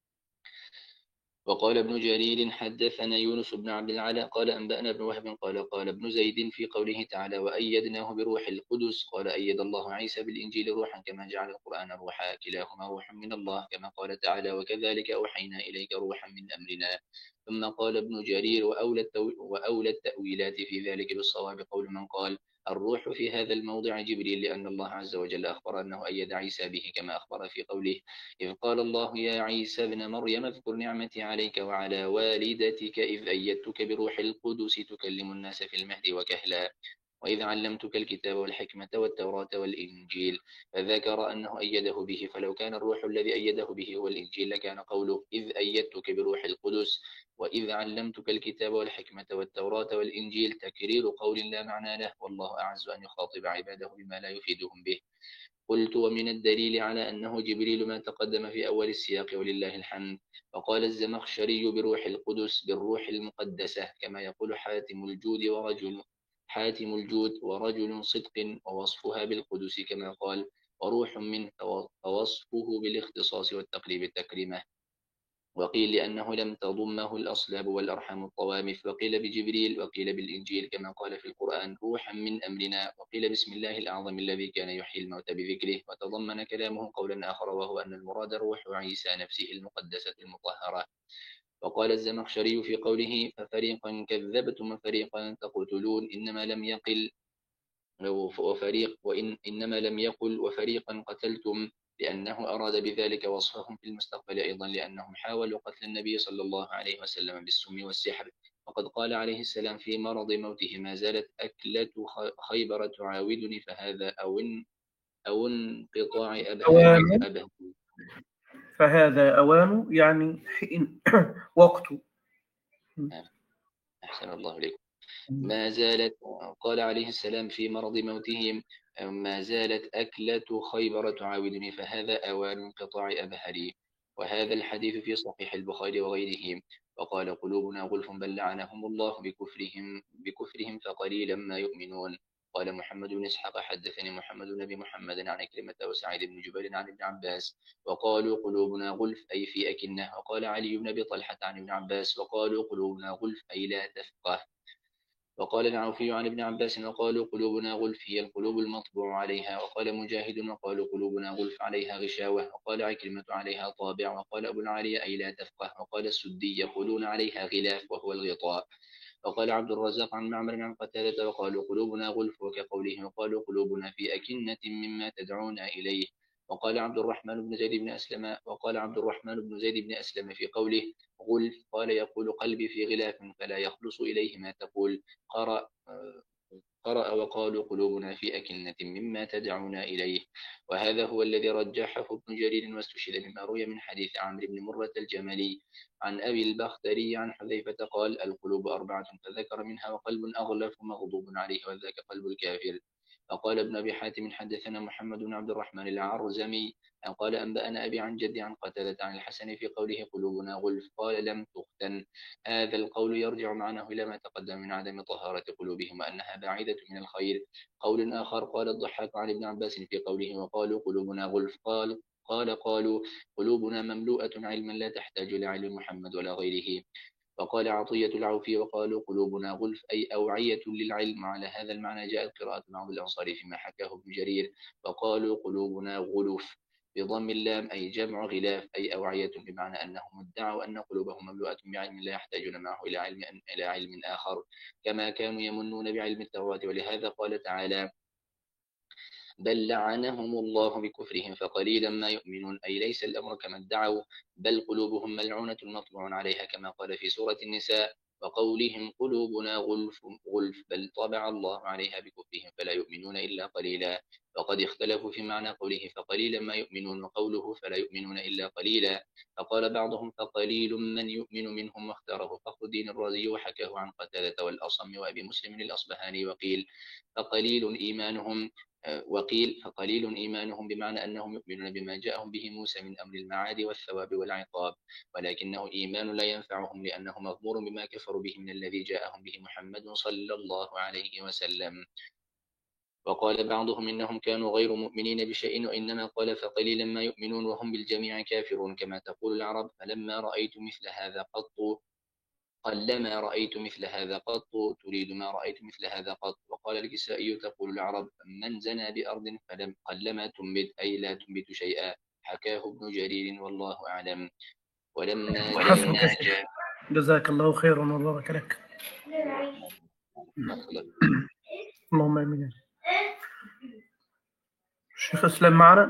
وقال ابن جرير حدثنا يونس بن عبد العالى قال أنبأنا ابن وهب قال ابن زيد في قوله تعالى وأيدناه بروح القدس قال أيد الله عيسى بالإنجيل روحا كما جعل القرآن روحا كلاهما روح من الله كما قال تعالى وكذلك أوحينا إليك روحا من أمرنا. ثم قال ابن جرير وأولى التأويلات في ذلك بالصواب قول من قال الروح في هذا الموضع جبريل لأن الله عز وجل أخبر أنه أيد عيسى به كما أخبر في قوله إذ قال الله يا عيسى ابن مريم اذكر نعمتي عليك وعلى والدتك إذ أيدتك بروح القدس تكلم الناس في المهد وكهلا وإذ علمتك الكتاب والحكمة والتوراة والإنجيل. فذكر أنه أيده به. فلو كان الروح الذي أيده به هو الإنجيل لكان قوله إذ أيدتك بروح القدس وإذ علمتك الكتاب والحكمة والتوراة والإنجيل تكرير قول لا معنى له والله أعز أن يخاطب عباده بما لا يفيدهم به. قلت ومن الدليل على أنه جبريل ما تقدم في أول السياق ولله الحمد. وقال الزمخشري بروح القدس بالروح المقدسة كما يقول حاتم الجود ورجل صدق ووصفها بالقدس كما قال وروح منه فوصفه بالاختصاص والتقريب التكريمة. وقيل لأنه لم تضمه الأصلاب والأرحام الطوامث. وقيل بجبريل وقيل بالإنجيل كما قال في القرآن روحا من أمرنا. وقيل بسم الله الأعظم الذي كان يحيي الموتى بذكره. وتضمن كلامه قولا آخر وهو أن المراد روح عيسى نفسه المقدسة المطهرة. وقال الزمخشري في قوله ففريقا كذبتم وفريقا تقتلون إنما لم يقل إنما لم يقل وفريقا قتلتم لأنه أراد بذلك وصفهم في المستقبل أيضا لأنهم حاولوا قتل النبي صلى الله عليه وسلم بالسم والسحر. وقد قال عليه السلام في مرض موته ما زالت أكلة خيبر تعاودني فهذا أو انقطاع أبهر. فهذا أوان يعني حين وقته. أحسن الله إليكم. ما زالت قال عليه السلام في مرض موته ما زالت أكلة خيبر تعاودني فهذا أوان انقطاع أبهري. وهذا الحديث في صحيح البخاري وغيره. وقال قلوبنا غلف بل لعنهم الله بكفرهم فقليلا ما يؤمنون. قال محمد بن إسحاق حدثني محمد بن أبي محمد عن كلمة وسعيد بن جبير عن ابن عباس وقالوا قلوبنا غلف أي في أكنة. وقال علي بن أبي طلحة عن ابن عباس وقالوا قلوبنا غلف أي لا تفقه. وقال العوفي عن ابن عباس وقالوا قلوبنا غلف هي القلوب المطبوع عليها. وقال مجاهد وقالوا قلوبنا غلف عليها غشاوة. وقال عكرمة عليها طابع. وقال أبو العالية أي لا تفقه. وقال السدي يقولون عليها غلاف وهو الغطاء. وقال عبد الرزاق عن معمر عن قتادة وقالوا قلوبنا غلف وكقوله وقالوا قلوبنا في أكنة مما تدعونا إليه. وقال عبد الرحمن بن زيد بن أسلم في قوله غلف قال يقول قلبي في غلاف فلا يخلص إليه ما تقول. قرأ وقالوا قلوبنا في أكنة مما تدعونا إليه. وهذا هو الذي رجحه ابن جرير واستشهد مما روي من حديث عمرو بن مرة الجملي عن أبي البختري عن حذيفة قال القلوب أربعة فذكر منها وقلب أغلف مغضوب عليه وذاك قلب الكافر. وقال ابن أبي حاتم حدثنا محمد بن عبد الرحمن العرزمي قال أنبأنا أبي عن جدي عن قتادة عن الحسن في قوله قلوبنا غلف قال لم تختن. هذا القول يرجع معناه إلى ما تقدم من عدم طهارة قلوبهم وأنها بعيدة من الخير. قول آخر قال الضحاك عن ابن عباس في قوله وقالوا قلوبنا غلف قالوا قلوبنا مملوءة علما لا تحتاج لعلم محمد ولا غيره. وقال عطية العوفي وقالوا قلوبنا غلف أي أوعية للعلم. على هذا المعنى جاءت قراءة بعض الأنصار فيما حكاه ابن جرير وقالوا قلوبنا غلف بضم اللام أي جمع غلاف أي أوعية بمعنى أنهم ادعوا أن قلوبهم مملوءة بعلم لا يحتاجون معه إلى علم آخر كما كانوا يمنون بعلم التوراة. ولهذا قال تعالى بل لعنهم الله بكفرهم فقليلا ما يؤمنون أي ليس الأمر كما ادعوا بل قلوبهم ملعونة مطبوع عليها كما قال في سورة النساء وقولهم قلوبنا غلف بل طبع الله عليها بكفرهم فلا يؤمنون إلا قليلا. وقد اختلفوا في معنى قوله فقليلا ما يؤمنون وقوله فلا يؤمنون إلا قليلا. فقال بعضهم فقليل من يؤمن منهم واختاره فخر الدين الرازي وحكاه عن قتادة والأصم وأبي مسلم الأصبهاني وقيل فقليل إيمانهم بمعنى أنهم يؤمنون بما جاءهم به موسى من أمر المعاد والثواب والعقاب ولكنه إيمان لا ينفعهم لأنه مغمور بما كفروا به من الذي جاءهم به محمد صلى الله عليه وسلم. وقال بعضهم إنهم كانوا غير مؤمنين بشيء وإنما قال فقليلا ما يؤمنون وهم بالجميع كافرون كما تقول العرب فلما رأيت مثل هذا قط قلما رأيت مثل هذا قط تريد ما رأيت مثل هذا قط. وقال الكسائي تقول العرب من زنى بأرض فلم قلما تنبت أي لا تنبت شيئا. حكاه ابن جرير والله أعلم. ولما جاء جزاك الله خيرا وبارك لك. اللهم آمين. الشيخ أسلم معنا.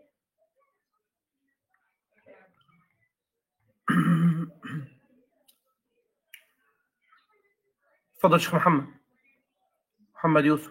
تفضل شيخ محمد يوسف.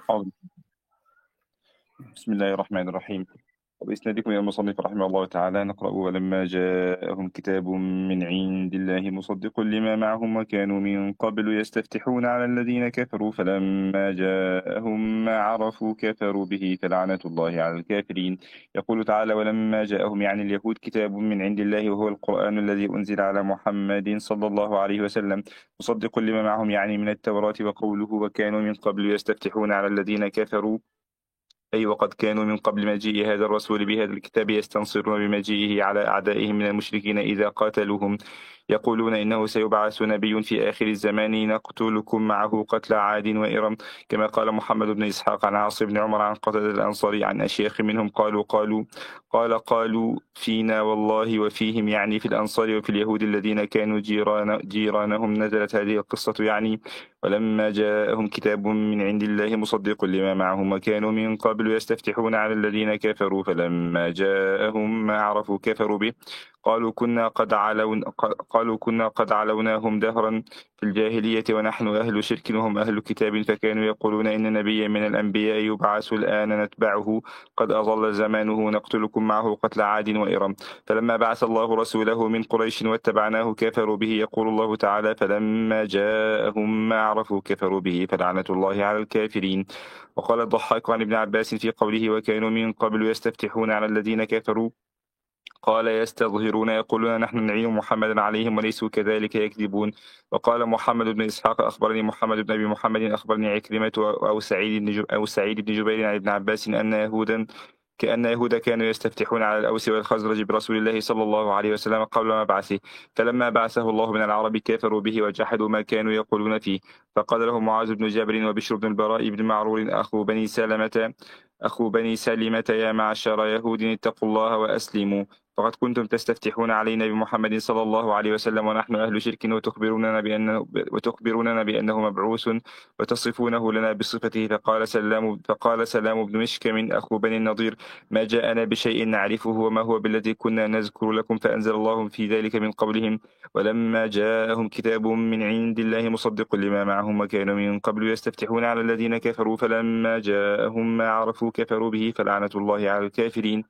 بسم الله الرحمن الرحيم. وبإسنادكم إلى المصنف رحمه الله تعالى نقرأ ولما جاءهم كتاب من عند الله مصدق لما معهم وكانوا من قبل يستفتحون على الذين كفروا فلما جاءهم ما عرفوا كفروا به فلعنة الله على الكافرين. يقول تعالى ولما جاءهم يعني اليهود كتاب من عند الله وهو القرآن الذي أنزل على محمد صلى الله عليه وسلم مصدق لما معهم يعني من التوراة. وقوله وكانوا من قبل يستفتحون على الذين كفروا أي وقد كانوا من قبل مجيء هذا الرسول بهذا الكتاب يستنصرون بمجيئه على أعدائهم من المشركين إذا قاتلوهم يقولون إنه سيبعث نبي في آخر الزمان نقتلكم معه قتل عاد وإرم كما قال محمد بن إسحاق عن عاصم بن عمر عن قتادة الأنصاري عن أشياخ منهم قالوا فينا والله وفيهم يعني في الأنصار وفي اليهود الذين كانوا جيرانهم نزلت هذه القصة يعني ولما جاءهم كتاب من عند الله مصدق لما معهم وكانوا من قبل يستفتحون على الذين كفروا فلما جاءهم ما عرفوا كفروا به قالوا كنا قد علوناهم دهرا في الجاهلية ونحن أهل شرك وهم أهل كتاب فكانوا يقولون إن نبيا من الأنبياء يبعث الآن نتبعه قد أظل زمانه نقتلكم معه قتل عاد وإرم فلما بعث الله رسوله من قريش واتبعناه كفروا به. يقول الله تعالى فلما جاءهم ما عرفوا كفروا به فلعنة الله على الكافرين. وقال الضحاك عن ابن عباس في قوله وكانوا من قبل يستفتحون على الذين كفروا قال يستظهرون يقولون نحن نعين محمدا عليهم وليسوا كذلك يكذبون. وقال محمد بن إسحاق أخبرني محمد بن أبي محمد أخبرني عكرمة أو سعيد بن جبير عن ابن عباس كأن يهودا كانوا يستفتحون على الأوس والخزرج برسول الله صلى الله عليه وسلم قبل مبعثه، فلما بعثه الله من العرب كفروا به وجحدوا ما كانوا يقولون فيه. فقال له معاذ بن جابر وبشر بن البراء بن معرور أخو بني سلمة يا معشر يهود اتقوا الله وأسلموا، فقد كنتم تستفتحون علينا بمحمد صلى الله عليه وسلم ونحن أهل شرك وتخبروننا بأنه مبعوث وتصفونه لنا بصفته. فقال سلام بن مشكم أخو بني النضير ما جاءنا بشيء نعرفه وما هو بالذي كنا نذكر لكم، فأنزل الله في ذلك من قولهم ولما جاءهم كتاب من عند الله مصدق لما معهم وكانوا من قبل يستفتحون على الذين كفروا فلما جاءهم ما عرفوا كفروا به فلعنة الله على الكافرين.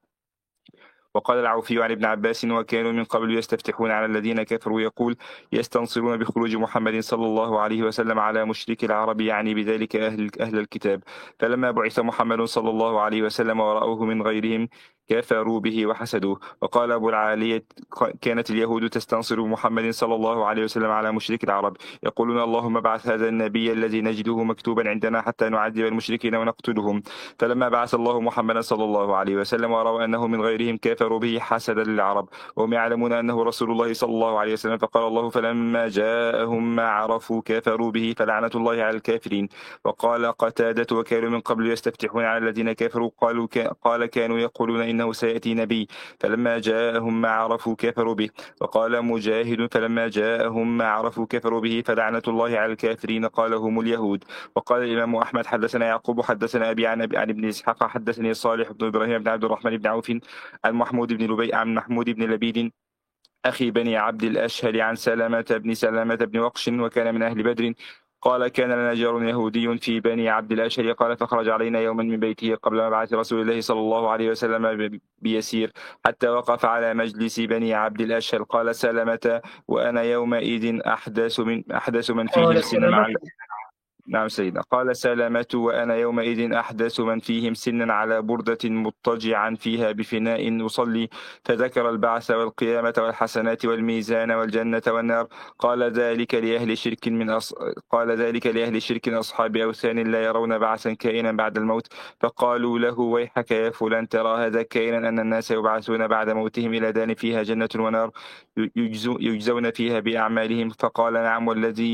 وقال العوفي عن ابن عباس وكانوا من قبل يستفتحون على الذين كفروا يقول يستنصرون بخروج محمد صلى الله عليه وسلم على مشرك العرب، يعني بذلك أهل الكتاب. فلما بعث محمد صلى الله عليه وسلم ورأوه من غيرهم كفروا به وحسدوه. وقال أبو العالية كانت اليهود تستنصر بمحمد صلى الله عليه وسلم على مشرك العرب يقولون اللهم ابعث هذا النبي الذي نجده مكتوبا عندنا حتى نعذب المشركين ونقتلهم. فلما بعث الله محمدا صلى الله عليه وسلم ورأوا أنه من غيرهم كفروا به حسدا للعرب وهم يعلمون أنه رسول الله صلى الله عليه وسلم. فقال الله فلما جاءهم ما عرفوا كفروا به فلعنة الله على الكافرين. وقال قتادة وكانوا من قبل يستفتحون على الذين كفروا قال كانوا يقولون إنه سيأتي نبي فلما جاءهم ما عرفوا كفروا به. وقال مجاهد فلما جاءهم ما عرفوا كفروا به فلعنة الله على الكافرين قال هم اليهود. وقال الإمام أحمد حدثنا يعقوب حدثنا أبي عن ابن إسحاق حدثني صالح بن إبراهيم بن عبد الرحمن بن عوف عن محمود بن لبيد أخي بني عبد الأشهل عن سلامة بن وقش وكان من أهل بدر قال كان لنا جار يهودي في بني عبد الأشهل قال فخرج علينا يوما من بيته قبل مبعث رسول الله صلى الله عليه وسلم بيسير حتى وقف على مجلس بني عبد الأشهل. قال سلامة وأنا يومئذ أحدث من فيهم سنا نعم سيدنا. قال سلامة وأنا يومئذ أحدث من فيهم سنا على بردة مضطجعا فيها بفناء أصلي، فذكر البعث والقيامة والحسنات والميزان والجنة والنار. قال ذلك لأهل شرك أصحاب أوثان لا يرون بعثا كائنا بعد الموت. فقالوا له ويحك يا فلان ترى هذا كائنا أن الناس يبعثون بعد موتهم إلى دار فيها جنة ونار يجزون فيها بأعمالهم. فقال نعم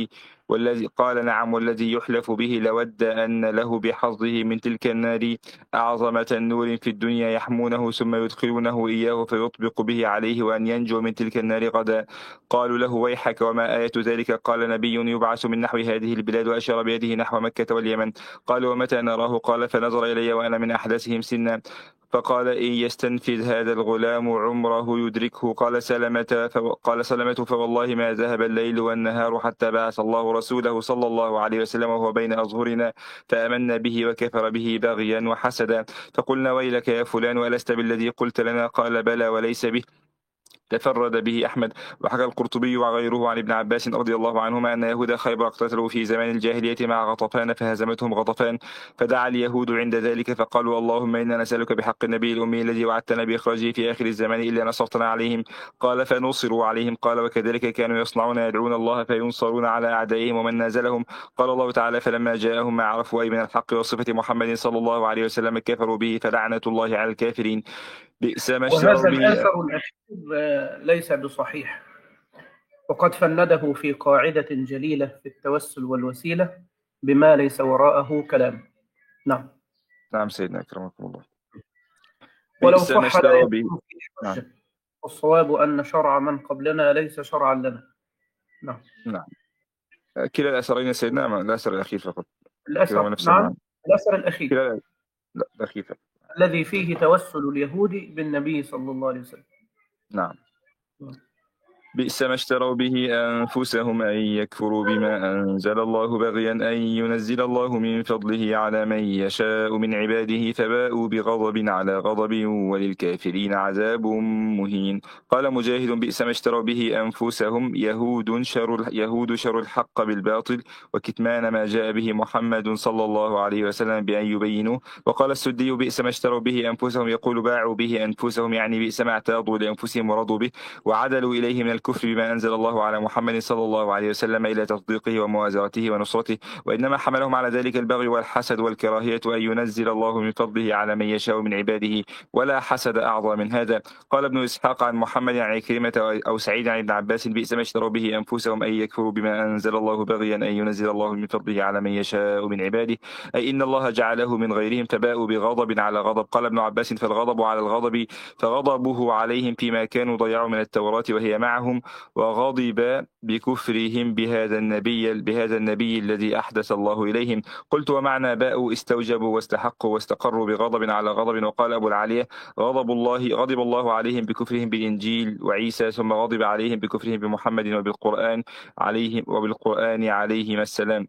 والذي يحلف به لود أن له بحظه من تلك النار أعظم تنور في الدنيا يحمونه ثم يدخلونه إياه فيطبق به عليه وأن ينجو من تلك النار غدا. قالوا له ويحك وما آية ذلك؟ قال نبي يبعث من نحو هذه البلاد وأشار بيده نحو مكة واليمن. قال ومتى نراه؟ قال فنظر إلي وأنا من أحدثهم سنا فقال إن يستنفذ هذا الغلام عمره يدركه. قال سلمة فوالله ما ذهب الليل والنهار حتى بعث الله رسوله صلى الله عليه وسلم وهو بين أظهرنا فآمنا به وكفر به بغيا وحسدا. فقلنا ويلك يا فلان ولست بالذي قلت لنا؟ قال بلى وليس به. تفرد به أحمد. وحكى القرطبي وغيره عن ابن عباس رضي الله عنهما أن يهود خيبر اقتتلوا في زمان الجاهلية مع غطفان فهزمتهم غطفان، فدعا اليهود عند ذلك فقالوا اللهم إنا نسألك بحق النبي الأمي الذي وعدتنا بإخراجه في آخر الزمان إلا نصرتنا عليهم. قال فنصروا عليهم. قال وكذلك كانوا يصنعون يدعون الله فينصرون على أعدائهم ومن نازلهم. قال الله تعالى فلما جاءهم ما عرفوا أي من الحق وصفة محمد صلى الله عليه وسلم كفروا به فلعنة الله على الكافرين. بئس ما اشتروا وهذا به. الأثر الأخير ليس بصحيح، وقد فنده في قاعدة جليلة في التوسل والوسيلة بما ليس وراءه كلام. نعم. نعم سيدنا أكرمكم الله. ولو بئس ما صح لا اشتروا به. يكون فيه نعم. حجة. والصواب أن شرع من قبلنا ليس شرعا لنا. نعم. نعم. كلا الأثرين سيدنا الأثر الأخير فقط. الأثر نعم الأثر الأخير كلا الأخير فقط. الذي فيه توسل اليهود بالنبي صلى الله عليه وسلم. نعم. بئس ما اشتروا به أنفسهم أن يكفروا بما أنزل الله بغيا أن ينزل الله من فضله على من يشاء من عباده فباءوا بغضب على غضب وللكافرين عذاب مهين. قال مجاهد بئس ما اشتروا به أنفسهم يهود شر الحق بالباطل وكتمان ما جاء به محمد صلى الله عليه وسلم بأن يبينوه. وقال السدي بئس ما اشتروا به أنفسهم يقول باعوا به أنفسهم يعني بئس ما اعتاضوا لأنفسهم ورضوا به وعدلوا إليه من الكفر بما أنزل الله على محمد صلى الله عليه وسلم إلى تصديقه وموازرته ونصرته، وإنما حملهم على ذلك البغي والحسد والكراهية أن ينزل الله من فضله على من يشاء من عباده، ولا حسد أعظم من هذا. قال ابن إسحاق عن محمد عن عكرمة أو سعيد عن ابن عباس بئس ما اشتروا به أنفسهم أن يكفروا بما أنزل الله بغيا أن ينزل الله من فضله على من يشاء من عباده، أي إن الله جعله من غيرهم فباءوا بغضب على غضب. قال ابن عباس فالغضب على الغضب فغضبه عليهم فيما كانوا ضيعوا من التوراة وهي معهم، وغضب بكفرهم بهذا النبي الذي أحدث الله إليهم. قلت ومعنى باءوا استوجبوا واستحقوا واستقروا بغضب على غضب. وقال أبو العالية غضب الله عليهم بكفرهم بالإنجيل وعيسى، ثم غضب عليهم بكفرهم بمحمد وبالقرآن عليهما السلام.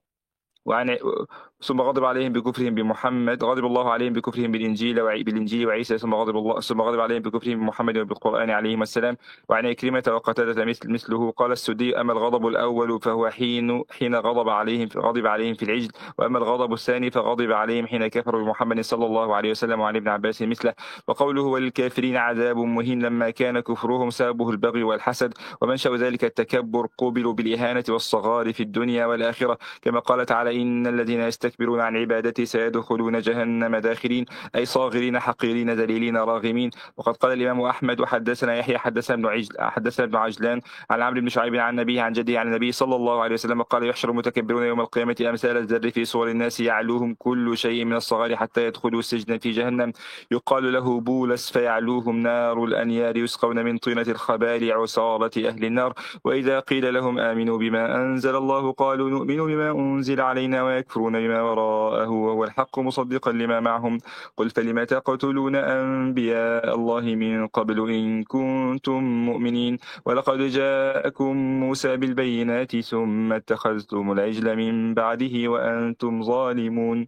ثم غضب عليهم بكفرهم بمحمد، غضب الله عليهم بكفرهم بالإنجيل وعيسى، ثم غضب عليهم بكفرهم بمحمد وبالقرآن عليهما السلام. وعن عكرمة وقتادة مثله. قال السدي أما الغضب الأول فهو حين غضب عليهم في العجل، وأما الغضب الثاني فغضب عليهم حين كفروا بمحمد صلى الله عليه وسلم. وعن ابن عباس مثله. وقوله وللكافرين عذاب مهين لما كان كفرهم سببه البغي والحسد، ومنشأ ذلك التكبر قوبلوا بالإهانة والصغار في الدنيا والآخرة، كما قال تعالى إن الذين يستكبرون عن عبادتي سيدخلون جهنم داخرين، أي صاغرين حقيرين ذليلين راغمين. وقد قال الإمام أحمد وحدثنا يحيى حدثنا ابن عجلان عن عمرو بن شعيب عن نبيه عن جده عن النبي صلى الله عليه وسلم قال يحشر المتكبرون يوم القيامة أمثال الذر في صور الناس يعلوهم كل شيء من الصغار حتى يدخلوا سجنا في جهنم يقال له بولس فيعلوهم نار الأنيار يسقون من طينة الخبال عصارة أهل النار. وإذا قيل لهم آمنوا بما أنزل الله قالوا نؤمن بما أنزل علينا ويكفرون بما وراءه وهو الحق مصدقا لما معهم. قل فلم تقتلون أنبياء الله من قبل إن كنتم مؤمنين ولقد جاءكم موسى بالبينات ثم اتخذتم العجل من بعده وأنتم ظالمون.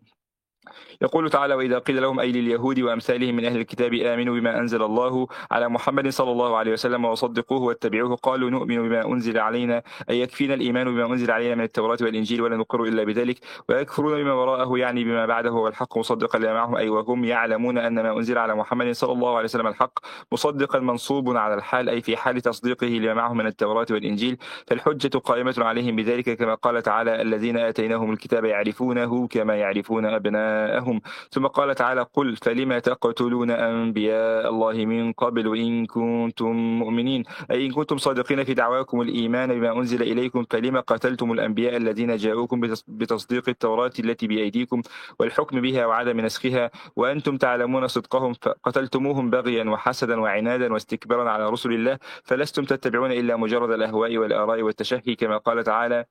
يقول تعالى وإذا قيل لهم أي لليهود وأمثالهم من أهل الكتاب آمنوا بما أنزل الله على محمد صلى الله عليه وسلم وصدقوه واتبعوه قالوا نؤمن بما أنزل علينا، أي يكفينا الإيمان بما أنزل علينا من التوراة والإنجيل ولا نقر إلا بذلك. ويكفرون بما وراءه يعني بما بعده والحق مصدقا لما معهم، أي وهم يعلمون أن ما أنزل على محمد صلى الله عليه وسلم الحق مصدقا منصوب على الحال، أي في حال تصديقه لما معهم من التوراة والإنجيل، فالحجة قائمة عليهم بذلك، كما قال تعالى الذين آتيناهم الكتاب يعرفونه كما يعرفون أبناءهم. ثم قال تعالى قل فلم تقتلون أنبياء الله من قبل إن كنتم مؤمنين، أي إن كنتم صادقين في دعواكم الإيمان بما أنزل إليكم فلم قتلتم الأنبياء الذين جاءوكم بتصديق التوراة التي بأيديكم والحكم بها وعدم نسخها وأنتم تعلمون صدقهم، فقتلتموهم بغيا وحسدا وعنادا واستكبارا على رسل الله، فلستم تتبعون إلا مجرد الأهواء والآراء والتشهي، كما قال تعالى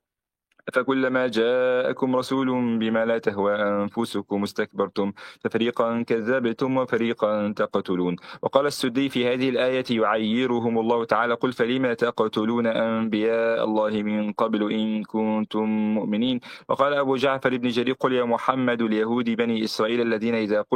فكلما جاءكم رسول بما لا تهوى أنفسكم استكبرتم ففريقا كذبتم وفريقا تقتلون. وقال السدي في هذه الآية يعيرهم الله تعالى قل فلما تقتلون أنبياء الله من قبل إن كنتم مؤمنين. وقال أبو جعفر بن جرير قل يا محمد اليهود بني إسرائيل الذين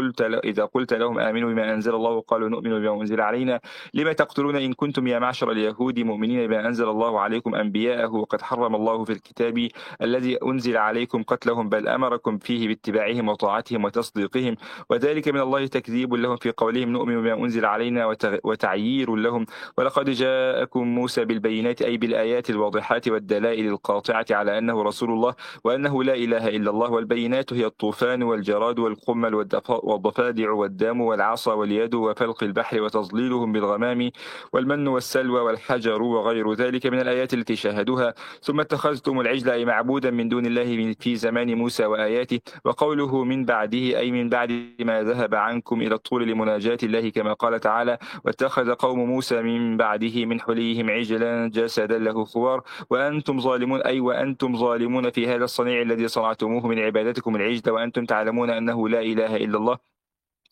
إذا قلت لهم آمنوا بما أنزل الله قالوا نؤمن بما أنزل علينا لما تقتلون إن كنتم يا معشر اليهود مؤمنين بما أنزل الله عليكم أنبياءه وقد حرم الله في الكتاب الذي أنزل عليكم قتلهم بل أمركم فيه باتباعهم وطاعتهم وتصديقهم، وذلك من الله تكذيب لهم في قولهم نؤمن بما أنزل علينا وتعيير لهم. ولقد جاءكم موسى بالبينات أي بالآيات الواضحات والدلائل القاطعة على أنه رسول الله وأنه لا إله إلا الله، والبينات هي الطوفان والجراد والقمل والضفادع والدم والعصا واليد وفلق البحر وتظليلهم بالغمام والمن والسلوى والحجر وغير ذلك من الآيات التي شاهدوها. ثم اتخذتم العجل أي معبودا من دون الله في زمان موسى وآياته. وقوله من بعده أي من بعد ما ذهب عنكم إلى الطول لمناجاة الله، كما قال تعالى واتخذ قوم موسى من بعده من حليهم عجلا جسدا له خوار وأنتم ظالمون، أي وأنتم ظالمون في هذا الصنيع الذي صنعتموه من عبادتكم العجل وأنتم تعلمون أنه لا إله إلا الله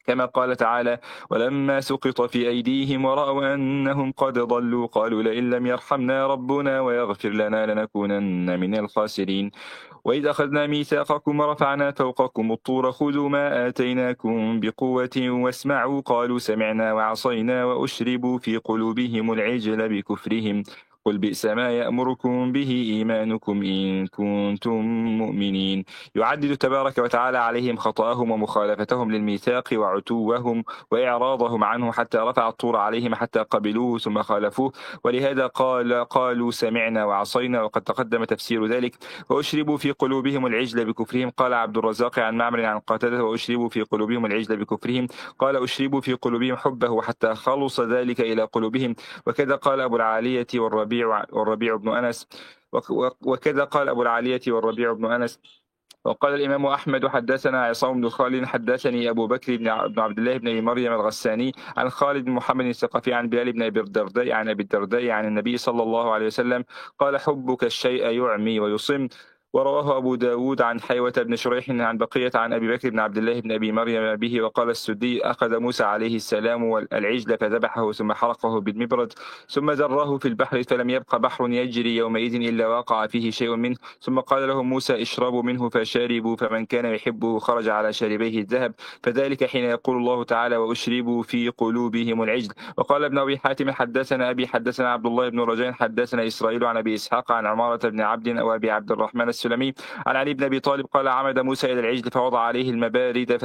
كما قال تعالى: ولما سقط في أيديهم ورأوا أنهم قد ضلوا قالوا لئن لم يرحمنا ربنا ويغفر لنا لنكونن من الخاسرين. وإذ أخذنا ميثاقكم ورفعنا فوقكم الطور خذوا ما آتيناكم بقوة واسمعوا قالوا سمعنا وعصينا وأشربوا في قلوبهم العجل بكفرهم قل بئس ما يأمركم به إيمانكم إن كنتم مؤمنين. يعدد تبارك وتعالى عليهم خطأهم ومخالفتهم للميثاق وعتوهم وإعراضهم عنه حتى رفع الطور عليهم حتى قبلوه ثم خالفوه، ولهذا قالوا سمعنا وعصينا، وقد تقدم تفسير ذلك. وأشربوا في قلوبهم العجل بكفرهم. قال عبد الرزاق عن معمر عن قتادة: وأشربوا في قلوبهم العجل بكفرهم. قال: أشربوا في قلوبهم حبه حتى خلص ذلك إلى قلوبهم. وكذا قال أبو العالية والربيع بن أنس وكذا قال أبو العالية والربيع بن أنس. وقال الإمام أحمد: حدثنا عصام بن خالد حدثني أبو بكر بن عبد الله بن أبي مريم الغساني عن خالد بن محمد الثقفي عن بلال بن أبي الدرداء عن النبي صلى الله عليه وسلم قال: حبك الشيء يعمي ويصم. ورواه أبو داود عن حيوة بن شريح عن بقية عن أبي بكر بن عبد الله بن أبي مريم به. وقال السدي: أخذ موسى عليه السلام العجل فذبحه ثم حرقه بالمبرد ثم ذره في البحر فلم يبق بحر يجري يومئذ إلا وقع فيه شيء منه. ثم قال لهم موسى: اشربوا منه فشربوا، فمن كان يحبه خرج على شاربيه الذهب، فذلك حين يقول الله تعالى: وأشربوا في قلوبهم العجل. وقال ابن أبي حاتم: حدثنا عبد الله بن رجاء حدثنا إسرائيل عن أبي إسحاق عن عمارة بن عبد وأبي عبد الرحمن السلمي عن علي بن أبي طالب قال: عمد موسى إلى العجل فوضع عليه المبارد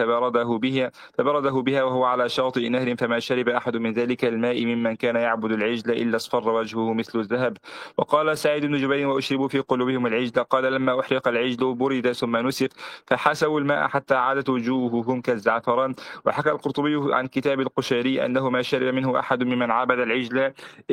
فبرده بها وهو على شاطئ نهر، فما شرب أحد من ذلك الماء ممن كان يعبد العجل إلا اصفر وجهه مثل الذهب. وقال سعيد بن جبير: وأشربوا في قلوبهم العجل. قال: لما أحرق العجل برد ثم نسف فحسوا الماء حتى عادت وجوههم كالزعفران. وحكى القرطبي عن كتاب القشيري أنه ما شرب منه أحد ممن عبد العجل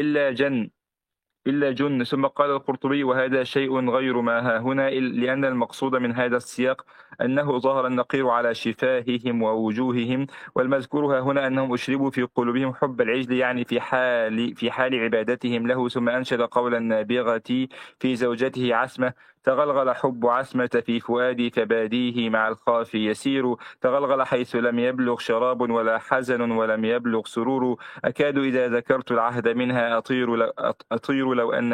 إلا جن. ثم قال القرطبي: وهذا شيء غير ما ها هنا، لأن المقصود من هذا السياق أنه ظهر النقير على شفاههم ووجوههم، والمذكور ها هنا أنهم أشربوا في قلوبهم حب العجل، يعني في حال عبادتهم له. ثم أنشد قول النابغة في زوجته عسمة: تغلغل حب عسمة في فؤادي فباديه مع الخاف يسير، تغلغل حيث لم يبلغ شراب ولا حزن ولم يبلغ سرور، أكاد إذا ذكرت العهد منها أطير لو أن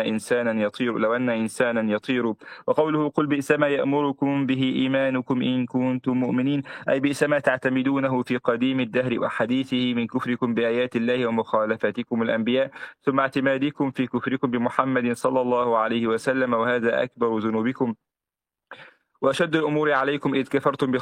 إنسانا يطير. وقوله: قل بئس ما يأمركم به إيمانكم إن كنتم مؤمنين، أي بئس ما تعتمدونه في قديم الدهر وحديثه من كفركم بآيات الله ومخالفتكم الأنبياء، ثم اعتمادكم في كفركم بمحمد صلى الله عليه وسلم، وهذا أكبر ذنوبكم وأشد الأمور عليكم إذ كفرتم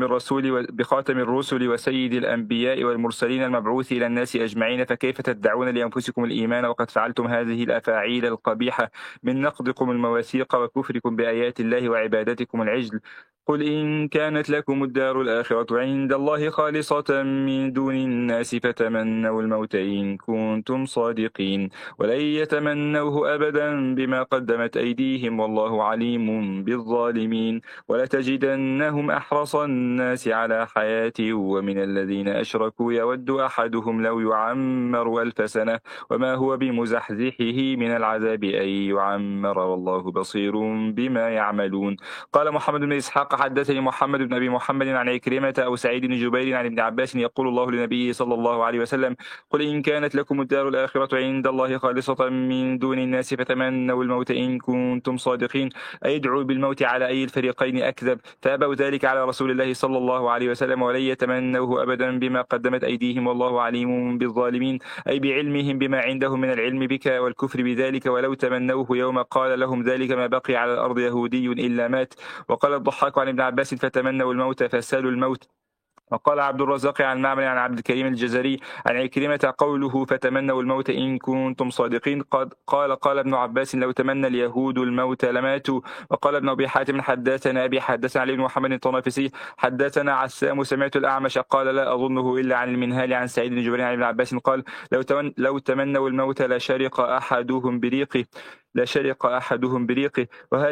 بخاتم الرسل وسيد الأنبياء والمرسلين المبعوث إلى الناس أجمعين، فكيف تدعون لأنفسكم الإيمان وقد فعلتم هذه الأفاعيل القبيحة من نقضكم المواثيق وكفركم بآيات الله وعبادتكم العجل. قل إن كانت لكم الدار الآخرة عند الله خالصة من دون الناس فتمنوا الموت إن كنتم صادقين، ولن يتمنوه أبدا بما قدمت أيديهم والله عليم بالظالمين. ولتجدنهم أحرص الناس على حياة ومن الذين أشركوا يود أحدهم لو يعمر 1000 سنة وما هو بمزحزحه من العذاب أن يعمر والله بصير بما يعملون. قال محمد بن إسحاق: حدثني محمد بن أبي محمد عن عكرمة أو سعيد بن جبير عن ابن عباس يقول الله لنبيه صلى الله عليه وسلم: قل إن كانت لكم الدار الآخرة عند الله خالصة من دون الناس فتمنوا الموت إن كنتم صادقين، أي ادعوا بالموت على أي الفريقين أكذب، فأبوا ذلك على رسول الله صلى الله عليه وسلم ولن يتمنوه أبدا بما قدمت أيديهم والله عليم بالظالمين، أي بعلمهم بما عندهم من العلم بك والكفر بذلك، ولو تمنوه يوم قال لهم ذلك ما بقي على الأرض يهودي إلا مات. وقال الضحاك عن ابن عباس: فتمنوا الموت فسالوا الموت. وقال عبد الرزاق عن معمر عن عبد الكريم الجزري عن عكرمة: قوله فتمنوا الموت إن كنتم صادقين قال ابن عباس: لو تمنى اليهود الموت لماتوا. وقال ابن أبي حاتم: حدثنا علي بن محمد الطنافسي حدثنا عسام سمعت الأعمش قال لا أظنه إلا عن المنهال عن سعيد بن جبير عن ابن عباس قال: لو تمنوا الموت لشرق أحدهم بريقه. لشرق أحدهم بريقه.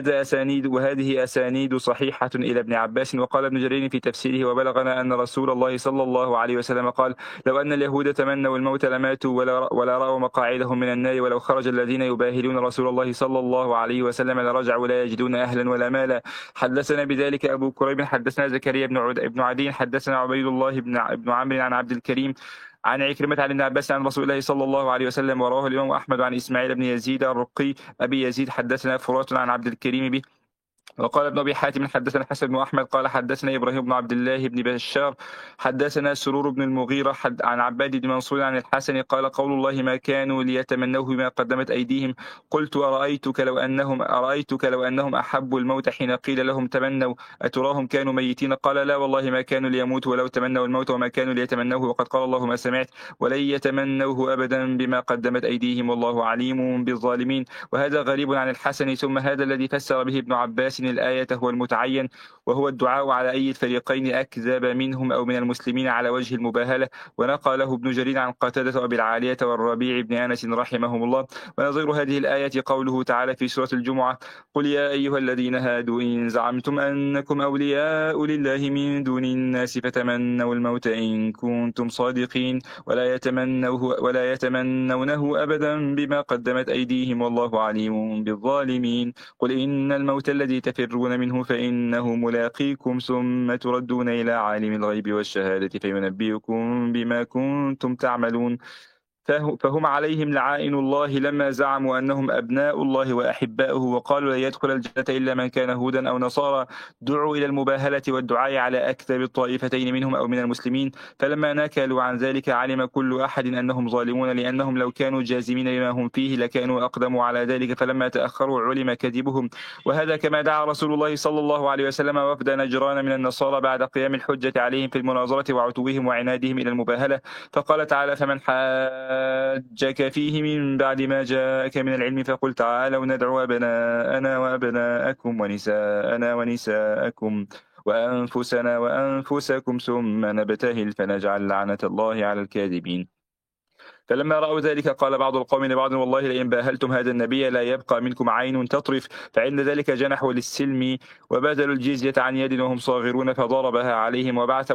وهذه أسانيد صحيحة إلى ابن عباس. وقال ابن جرير في تفسيره: وبلغنا أن رسول الله صلى الله عليه وسلم قال: لو أن اليهود تمنوا الموت لماتوا ولا رأوا مقاعدهم من النار، ولو خرج الذين يباهلون رسول الله صلى الله عليه وسلم لرجعوا لا يجدون أهلا ولا مالا. حدثنا بذلك أبو كريب حدثنا زكريا بن عدي حدثنا عبيد الله بن عمرو عن عبد الكريم عن عكرمة عن ابن عباس عن رسول الله صلى الله عليه وسلم، ورواه الإمام أحمد عن إسماعيل بن يزيد الرقي أبي يزيد حدثنا فرات عن عبد الكريم به. وقال ابن أبي حاتم حدثنا حسن بن أحمد قال حدثنا إبراهيم بن عبد الله بن بشار حدثنا سرور بن المغيرة عن عباد بن منصور عن الحسن قال: قول الله: ما كانوا ليتمنوه بما قدمت أيديهم. قلت: أرأيتك لو أنهم أحبوا الموت حين قيل لهم تمنوا أتراهم كانوا ميتين؟ قال: لا والله ما كانوا ليموتوا ولو تمنوا الموت وما كانوا ليتمنوه، وقد قال الله: ما سمعت ولن يتمنوه أبدا بما قدمت أيديهم والله عليم بالظالمين. وهذا غريب عن الحسن. ثم هذا الذي فسر به ابن عباس الآية هو المتعين، وهو الدعاء على أي الفريقين أكذب منهم أو من المسلمين على وجه المباهلة. ونقله ابن جرير عن قتادة وأبي العالية والربيع بن أنس رحمهم الله. ونظير هذه الآية قوله تعالى في سورة الجمعة: قل يا أيها الذين هادوا إن زعمتم أنكم أولياء لله من دون الناس فتمنوا الموت إن كنتم صادقين ولا يتمنونه أبدا بما قدمت أيديهم والله عليم بالظالمين. قل إن الموت الذي تفرون منه فإنه ملاقيكم ثم تردون إلى عالم الغيب والشهادة فينبئكم بما كنتم تعملون. فهم عليهم لعائن الله لما زعموا أنهم أبناء الله وأحباؤه، وقالوا لا يدخل الجنة إلا من كان هودا أو نصارى. دعوا إلى المباهلة والدعاء على أكثر الطائفتين منهم أو من المسلمين، فلما نكلوا عن ذلك علم كل أحد أنهم ظالمون، لأنهم لو كانوا جازمين بما هم فيه لكانوا أقدموا على ذلك، فلما تأخروا علم كذبهم. وهذا كما دعا رسول الله صلى الله عليه وسلم وفد نجران من النصارى بعد قيام الحجة عليهم في المناظرة وعتوهم وعنادهم إلى المباهلة، فقال تعالى: فمن حاجك فيه من بعد ما جاءك من العلم فقل تعالوا ندعو أبناءنا وأبناءكم ونساءنا ونساءكم وأنفسنا وأنفسكم ثم نبتهل فنجعل لعنة الله على الكاذبين. فلما رأوا ذلك قال بعض القوم لبعض: والله لئن باهلتم هذا النبي لا يبقى منكم عين تطرف. فعند ذلك جنحوا للسلم وبذلوا الجزية عن يد وهم صاغرون، فضربها عليهم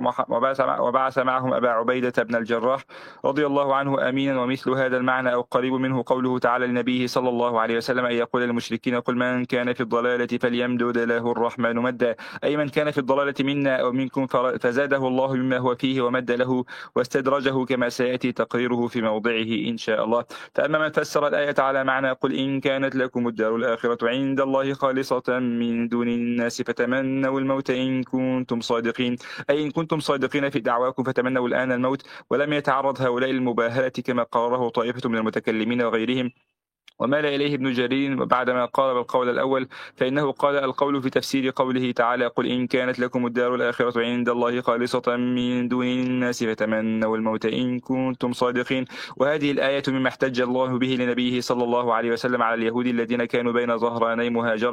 وبعث معهم أبا عبيدة بن الجراح رضي الله عنه أمينا. ومثل هذا المعنى أو قريب منه قوله تعالى لنبيه صلى الله عليه وسلم: أن يقول للمشركين: قل من كان في الضلالة فليمدد له الرحمن مدا، أي من كان في الضلالة منا أو منكم فزاده الله مما هو فيه ومد له واستدرجه، كما سيأتي تقريره في موضعه إن شاء الله. فأما من فسر الآية على معنى قل إن كانت لكم الدار الآخرة عند الله خالصة من دون الناس فتمنوا الموت إن كنتم صادقين، أي إن كنتم صادقين في دعواكم فتمنوا الآن الموت، ولم يتعرض هؤلاء المباهلة كما قرره طائفة من المتكلمين وغيرهم. ومال إليه ابن جرير بعدما قال بالقول الأول، فإنه قال القول في تفسير قوله تعالى: قل إن كانت لكم الدار الآخرة عند الله خالصة من دون الناس فتمنوا الموت إن كنتم صادقين. وهذه الآية مما احتج الله به لنبيه صلى الله عليه وسلم على اليهود الذين كانوا بين ظهراني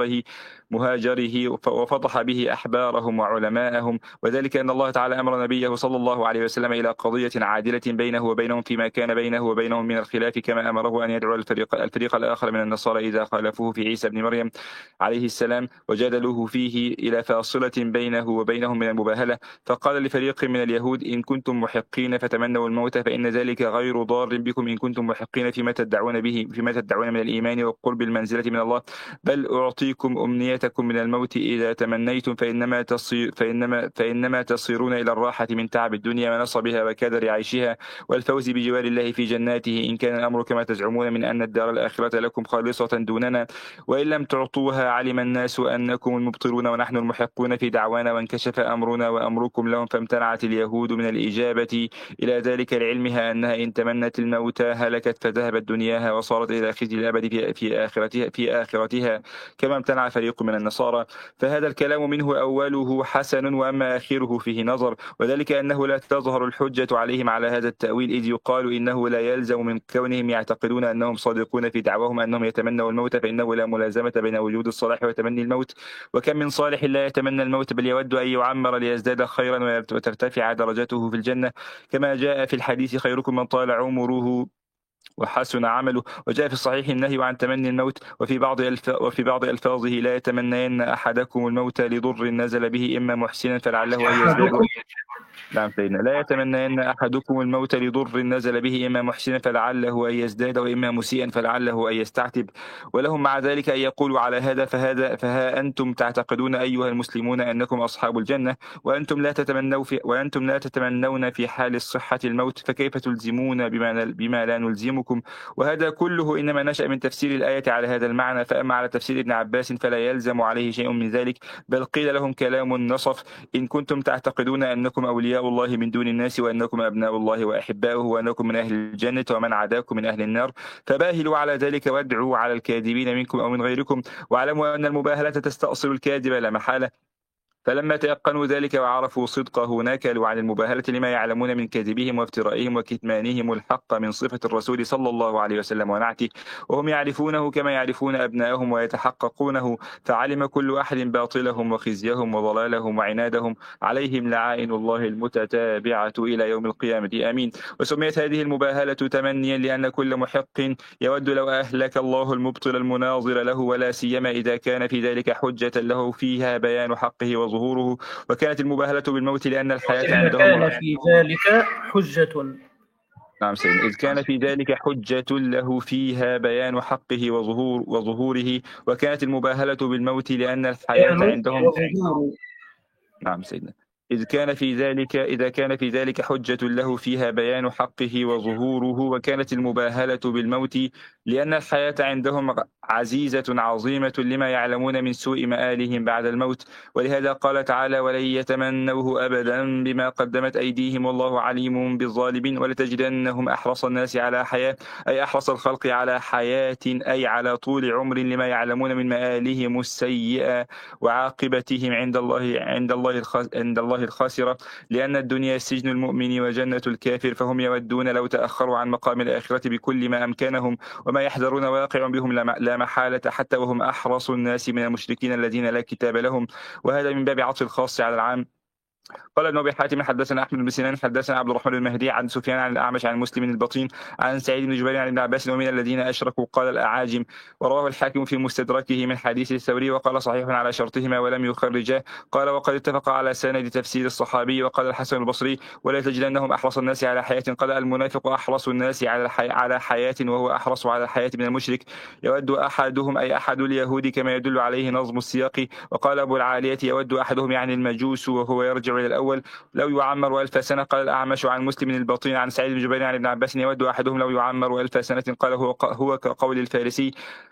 مهاجره وفضح به أحبارهم وعلماءهم، وذلك أن الله تعالى أمر نبيه صلى الله عليه وسلم إلى قضية عادلة بينه وبينهم فيما كان بينه وبينهم من الخلاف، كما أمره أن يدعو الفريق الآخر من النصارى إذا خالفوه في عيسى بن مريم عليه السلام وجادلوه فيه إلى فاصلة بينه وبينهم من المباهلة. فقال لفريق من اليهود: إن كنتم محقين فتمنوا الموت فإن ذلك غير ضار بكم إن كنتم محقين فيما تدعون من الإيمان وقرب المنزلة من الله، بل أعطيكم أمنيتكم من الموت إذا تمنيتم، فإنما تصيرون إلى الراحة من تعب الدنيا ونصبها وكدر عيشها والفوز بجوار الله في جناته، إن كان الأمر كما تزعمون من أن الدار الآخرة لكم خالصة دوننا، وإن لم تعطوها علم الناس أنكم المبطلون ونحن المحقون في دعوانا، وانكشف أمرنا وأمركم لهم، فامتنعت اليهود من الإجابة إلى ذلك لعلمها أنها إن تمنت الموت هلكت فذهبت دنياها وصارت إلى خزي الأبد في آخرتها كما امتنع فريق من النصارى. فهذا الكلام منه أوله حسن وأما آخره فيه نظر، وذلك أنه لا تظهر الحجة عليهم على هذا التأويل، إذ يقال إنه لا يلزم من كونهم يعتقدون أنهم صادقون في دعواهم أنهم يتمنوا الموت، فإنه لا ملازمة بين وجود الصالح وتمني الموت. وكم من صالح لا يتمنى الموت بل يود أن يعمر ليزداد خيرا وترتفع درجته في الجنة، كما جاء في الحديث: خيركم من طال عمره وحسن عمله. وجاء في الصحيح النهي عن تمني الموت، وفي بعض ألفاظه لا يتمنين أحدكم الموت لضر نزل به إما محسنا فلعله أن يزداد. نعم سيدنا. لا يتمنين أحدكم الموت لضر نزل به إما محسنا فلعله أن يزداد وإما مسيئا فلعله أن يستعتب، ولهم مع ذلك أن يقولوا على هذا فها أنتم تعتقدون أيها المسلمون أنكم أصحاب الجنة، وأنتم لا تتمنون في حال الصحة الموت، فكيف تلزمون بما لا نلزمكم؟ وهذا كله إنما نشأ من تفسير الآية على هذا المعنى. فأما على تفسير ابن عباس فلا يلزم عليه شيء من ذلك، بل قيل لهم كلام نصف: إن كنتم تعتقدون أنكم أولياء الله من دون الناس وأنكم أبناء الله وأحباؤه وأنكم من أهل الجنة ومن عداكم من أهل النار، فباهلوا على ذلك وادعوا على الكاذبين منكم أو من غيركم، واعلموا أن المباهلة تستأصل الكاذب لا محالة. فلما تيقنوا ذلك وعرفوا صدقه ناكلوا عن المباهلة لما يعلمون من كذبهم وافترائهم وكتمانهم الحق من صفة الرسول صلى الله عليه وسلم ونعته، وهم يعرفونه كما يعرفون أبنائهم ويتحققونه، فعلم كل أحد باطلهم وخزيهم وضلالهم وعنادهم، عليهم لعائن الله المتتابعة إلى يوم القيامة، آمين. وسميت هذه المباهلة تمنيا لأن كل محق يود لو أهلك الله المبطل المناظر له، ولا سيما إذا كان في ذلك حجة له فيها بيان حقه وظهوره. وكانت المباهلة بالموت لأن الحياة عندهم كان في ذلك حجة. نعم سيدنا. إذ كان في ذلك حجة له فيها بيان حقه وظهوره، وكانت المباهلة بالموت لأن الحياة عندهم نعم سيدنا. إذا كان في ذلك حجة له فيها بيان حقه وظهوره، وكانت المباهلة بالموت لأن الحياة عندهم عزيزة عظيمة لما يعلمون من سوء مآلهم بعد الموت. ولهذا قال تعالى: ولن يتمنوه أبدا بما قدمت أيديهم والله عليم بالظالمين. ولتجدنهم أحرص الناس على حياة، أي أحرص الخلق على حياة، أي على طول عمر، لما يعلمون من مآلهم السيئة وعاقبتهم عند الله الخاسرة، لأن الدنيا سجن المؤمن وجنة الكافر، فهم يودون لو تأخروا عن مقام الآخرة بكل ما أمكنهم، وما يحذرون واقع بهم لا محالة، حتى وهم أحرص الناس من المشركين الذين لا كتاب لهم. وهذا من باب عطف الخاص على العام. قال ابن أبي حاتم: حدثنا أحمد بن سنان حدثنا عبد الرحمن المهدي عن سفيان عن الأعمش عن مسلم البطين عن سعيد بن جبير عن ابن عباس: ومن الذين أشركوا قال الأعاجم. ورواه الحاكم في مستدركه من حديث الثوري وقال صحيح على شرطهما ولم يخرجاه. قال: وقد اتفق على سند تفسير الصحابي. وقال الحسن البصري: ولا تجدنهم أحرص الناس على حياة. قال: المنافق أحرص الناس على حياة وهو أحرص على الحياة من المشرك، يود أحدهم أي أحد اليهود كما يدل عليه نظم السياق. وقال أبو العالية: يود أحدهم يعني المجوس، وهو يرجع إلى الأول، لو يعمر 1000 سنة. قال الأعمش عن مسلم البطين عن سعيد بن جبير عن ابن عباس: يود أحدهم لو يعمر 1000 سنة. قال: هو كقول الفارسي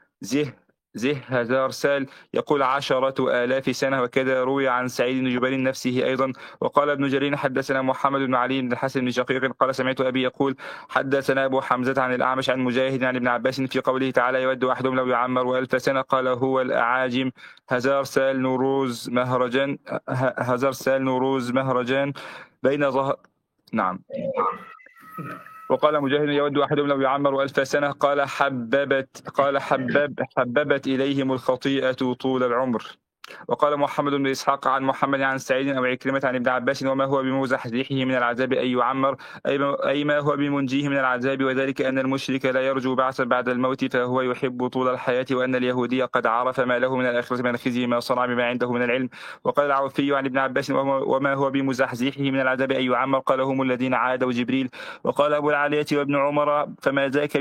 زه هزار سال يقول 10,000 سنة. وكذا روي عن سعيد بن جبير نفسه أيضا. وقال ابن جرير: حدثنا محمد بن علي بن الحسن بن شقيق قال: سمعت أبي يقول: حدثنا أبو حمزة عن الأعمش عن مجاهد عن ابن عباس في قوله تعالى: يود أحدهم لو يعمر 1000 سنة. قال: هو الأعاجم هزار سال نوروز مهرجان بين ظهر. نعم. وقال مجاهد: يود أحدهم لو يعمر 1000 سنة. قال: حببت إليهم الخطيئة طول العمر. وقال محمد بن إسحاق عن محمد عن سعيد أو عكرمة عن ابن عباس: وما هو بمزحزحه من العذاب أي يعمر، أي ما هو بمنجيه من العذاب، وذلك أن المشرك لا يرجو بعثا بعد الموت فهو يحب طول الحياة، وأن اليهودي قد عرف ما له من الآخرة من خزي ما صنع بما عنده من العلم. وقال العوفي عن ابن عباس: وما هو بمزحزحه من العذاب أي يعمر، قال: هم الذين عادوا جبريل. وقال أبو العالية وابن عمر: فما ذاك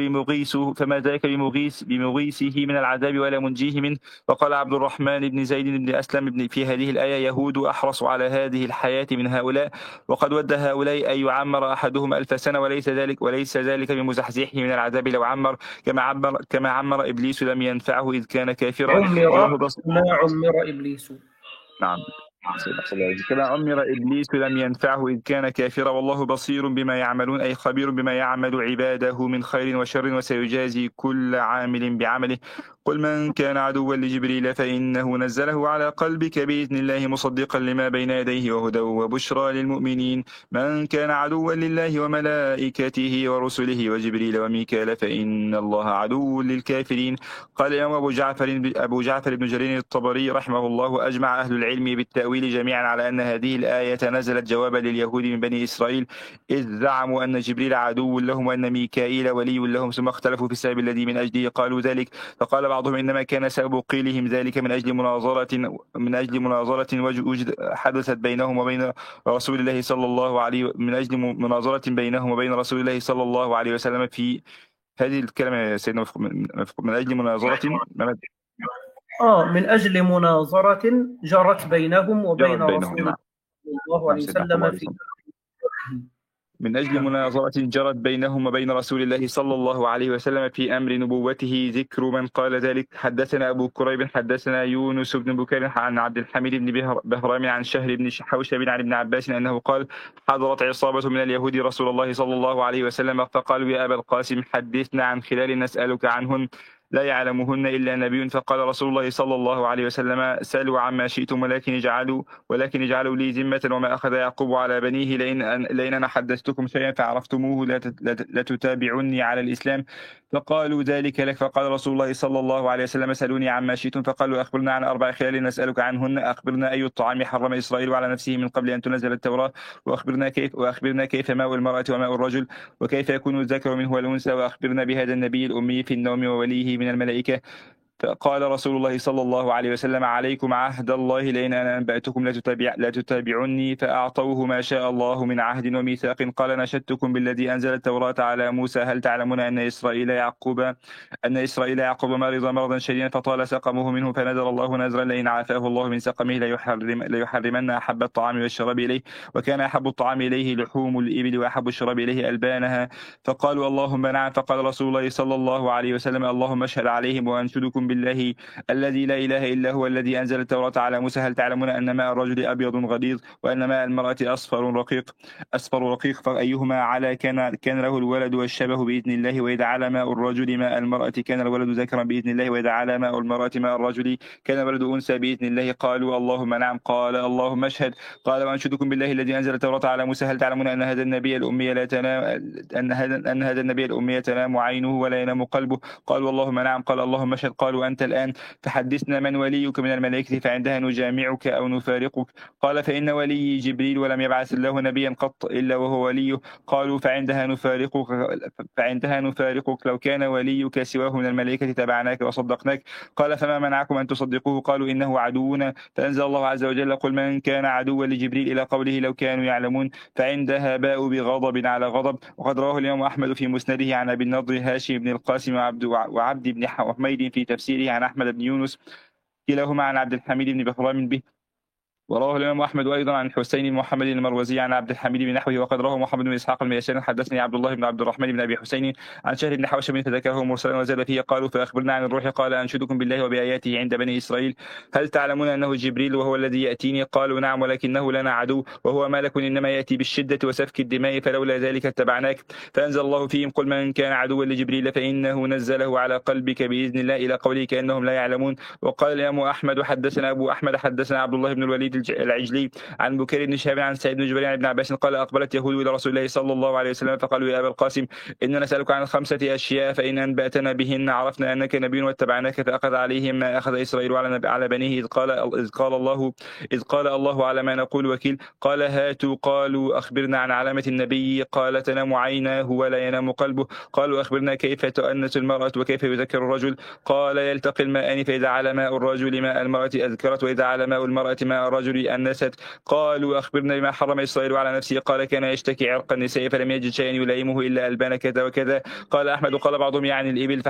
بمغيثه من العذاب ولا منجيه منه. وقال عبد الرحمن بن زيد بن أسلم في هذه الآية: يهود أحرص على هذه الحياة من هؤلاء، وقد ود هؤلاء أن يعمر أحدهم 1000 سنة، وليس ذلك بمزحزحه من العذاب لو عمر، كما عمر إبليس لم ينفعه إذ كان كافرا. ما عمر إبليس. نعم. كما عمر إبليس لم ينفعه إذ كان كافرا، والله بصير بما يعملون، أي خبير بما يعمل عباده من خير وشر، وسيجازي كل عامل بعمله. قل من كان عدوا لجبريل فإنه نزله على قلبك بإذن الله مصدقا لما بين يديه وهدى وبشرى للمؤمنين. من كان عدوا لله وملائكته ورسله وجبريل وميكال فإن الله عدو للكافرين. قال الإمام أبو جعفر بن جرير الطبري رحمه الله: أجمع أهل العلم بالتأويل جميعا على أن هذه الآية نزلت جوابا لليهود من بني إسرائيل، إذ زعموا أن جبريل عدو لهم وأن ميكائيل ولي لهم، ثم اختلفوا في السبب الذي من أجله قالوا ذلك. فقال بعضهم إنما كان سبب قيلهم ذلك من أجل مناظرة حدثت بينهم وبين رسول الله صلى الله عليه من أجل مناظرة بينهم وبين رسول الله صلى الله عليه وسلم في هذه الكلمة يا سيدنا من أجل مناظرة من أجل مناظرة جرت بينهم وبين رسول الله صلى الله عليه وسلم في من أجل مناظرة جرت بينهم وبين رسول الله صلى الله عليه وسلم في أمر نبوته. ذكر من قال ذلك: حدثنا أبو كريب حدثنا يونس بن بكير عن عبد الحميد بن بهرام عن شهر بن حوشب عن ابن عباس أنه قال: حضرت عصابة من اليهود رسول الله صلى الله عليه وسلم فقالوا: يا أبا القاسم حدثنا عن خلال نسألك عنهن لا يعلمهن إلا نبي. فقال رسول الله صلى الله عليه وسلم: سألوا عما شئتم ولكن اجعلوا لي ذمة. وما أخذ يعقوب على بنيه: لئن أنا حدثتكم شيئا فعرفتموه لتتابعني على الإسلام. فقالوا: ذلك لك. فقال رسول الله صلى الله عليه وسلم: سألوني عما شئتم. فقالوا: أخبرنا عن 4 خلال نسألك عنهن. أخبرنا أي الطعام حرم إسرائيل على نفسه من قبل أن تنزل التوراة، وأخبرنا كيف ماء المرأة وماء الرجل، وكيف يكون الذكر منه والأنثى، وأخبرنا بهذا النبي الأمي في النوم ووليه من الملائكة. فقال رسول الله صلى الله عليه وسلم: عليكم عهد الله، لئن أنا أنبأتكم لتتابعني. فأعطوه ما شاء الله من عهد وميثاق. قال: نشدتكم بالذي أنزل التوراة على موسى، هل تعلمون أن إسرائيل يعقوب مرض مرضا شديدا فطال سقمه منه، فنزل الله نزرا: لئن عافاه الله من سقمه ليحرمن أحب الطعام والشراب إليه، وكان أحب الطعام إليه لحوم الإبل وأحب الشراب إليه ألبانها. فقالوا: اللهم نعم. فقال رسول الله صلى الله عليه وسلم: اللهم اشهد عليهم وأنشدكم بالله الذي لا إله إلا هو الذي أنزل التوراة على موسى، هل تعلمون أن ماء الرجل أبيض غليظ وأن ماء المرأة أصفر رقيق فأيهما على كان له الولد والشبه بإذن الله، وإذا على ماء الرجل ماء المرأة كان الولد ذكرا بإذن الله، وإذا على ماء المرأة ماء الرجل كان الولد أنثى بإذن الله. قالوا: اللهم نعم. قال: اللهم اشهد. قال: وأنشدكم بالله الذي أنزل التوراة على موسى، هل تعلمون أن هذا النبي الأمي لا تنام أن هذا النبي الأمي تنام عينه ولا ينام قلبه؟ قالوا: اللهم نعم. قال: اللهم اشهد. قالوا: أنت الآن فحدثنا من وليك من الملائكة فعندها نجامعك أو نفارقك. قال: فإن ولي جبريل، ولم يبعث الله نبيا قط إلا وهو وليه. قالوا: فعندها نفارقك، لو كان وليك سواه من الملائكة تبعناك وصدقناك. قال: فما منعكم أن تصدقوه؟ قالوا: إنه عدونا. فأنزل الله عز وجل: قل من كان عدوا لجبريل إلى قوله لو كانوا يعلمون. فعندها باءوا بغضب على غضب. وقد رواه الإمام أحمد في مسنده عن أبي النضر هاشم بن القاسم وعبد بن حميد في تفسيره عن أحمد بن يونس كلاهما عن عبد الحميد بن بهرام به. ورواه الإمام أحمد أيضا عن حسين بن محمد المروزي عن عبد الحميد بنحوه. وقد رواه محمد بن إسحاق المياسري حدثني عبد الله بن عبد الرحمن بن أبي حسين عن شهر بن حوشب فذكره مرسلا وزاد فيه. قالوا: فأخبرنا عن الروح. قال: أنشدكم بالله وبآياته عند بني إسرائيل، هل تعلمون أنه جبريل وهو الذي يأتيني؟ قالوا: نعم، ولكنه لنا عدو وهو ملك إنما يأتي بالشدة وسفك الدماء، فلولا ذلك اتبعناك. فأنزل الله فيهم: قل من كان عدوا لجبريل فإنه نزله على قلبك بإذن الله إلى قوله كأنهم لا يعلمون. وقال الإمام أحمد حدثنا أبو أحمد حدثنا عبد الله بن الوليد العجلي عن بكير بن شهاب عن سعيد بن جبير عن ابن عباس قال: أقبلت يهود إلى رسول الله صلى الله عليه وسلم فقالوا: يا أبا القاسم، إننا نسألك عن 5 أشياء، فإن أنبأتنا بهن عرفنا أنك نبي واتبعناك. فأخذ عليهم ما أخذ إسرائيل على بنيه، إذ قال الله على ما نقول وكيل. قال: هاتوا. قالوا: أخبرنا عن علامة النبي. قال: تنام عيناه ولا ينام قلبه. قالوا: أخبرنا كيف تؤنس المرأة وكيف يذكر الرجل. قال: يلتقي الماءان، فإذا على ماء الرجل ماء المرأة أذكرت، وإذا على ماء المرأة ماء الرجل أنست. قالوا: أخبرنا بما حرم إسرائيل على نفسه. قال: كان يشتكي عرق النساء فلم يجد شيئا يلائمه إلا ألبان كذا وكذا. قال أحمد: قال بعضهم يعني الإبل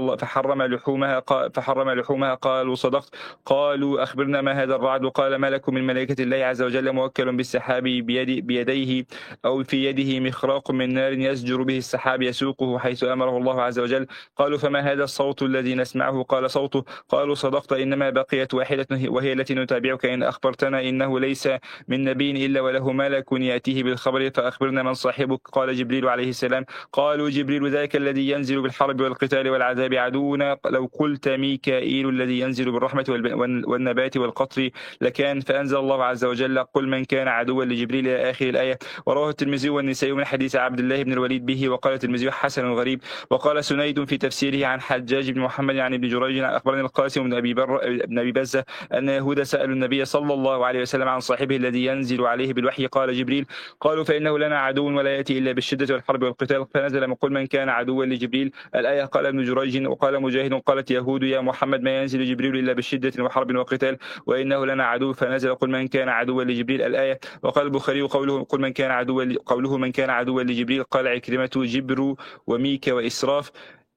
فحرم لحومها. قالوا: صدقت. قالوا: أخبرنا ما هذا الرعد. قال: ملك من ملائكة الله عز وجل موكل بالسحاب بيديه أو في يده مخراق من نار يزجر به السحاب يسوقه حيث أمره الله عز وجل. قالوا: فما هذا الصوت الذي نسمعه؟ قال: صوته. قالوا: صدقت، إنما بقيت واحدة وهي التي نتابعك إن أخبرتنا حدثنا إنه ليس من نبي إلا وله ملك يأتيه بالخبر فأخبرنا من صاحبك. قال جبريل عليه السلام. قالوا جبريل ذاك الذي ينزل بالحرب والقتال والعذاب عدونا. لو قلت ميكائيل الذي ينزل بالرحمة والنبات والقطر لكان. فأنزل الله عز وجل قل من كان عدوا لجبريل إلى آخر الآية. ورواه الترمذي والنسائي من حديث عبد الله بن الوليد به. وقال الترمذي حسن غريب. وقال سنيد في تفسيره عن حجاج بن محمد عن ابن جريج أخبرني القاسم بن أبي بزة أن يهود سألوا النبي صلى الله عليه وسلم عن صاحبه الذي ينزل عليه بالوحي. قال جبريل. قالوا فإنه لنا عدو ولا يأتي إلا بالشدة والحرب والقتال. فنزل من قل من كان عدوا لجبريل الآية. قال ابن جريج وقال مجاهد قالت يهود يا محمد ما ينزل جبريل إلا بالشدة وحرب وقتال وإنه لنا عدو. فنزل قل من كان عدوا لجبريل الآية. وقال البخاري قوله قل من كان عدوا قوله من كان عدوا لجبريل. قال عكرمة جبر وميك وإسراف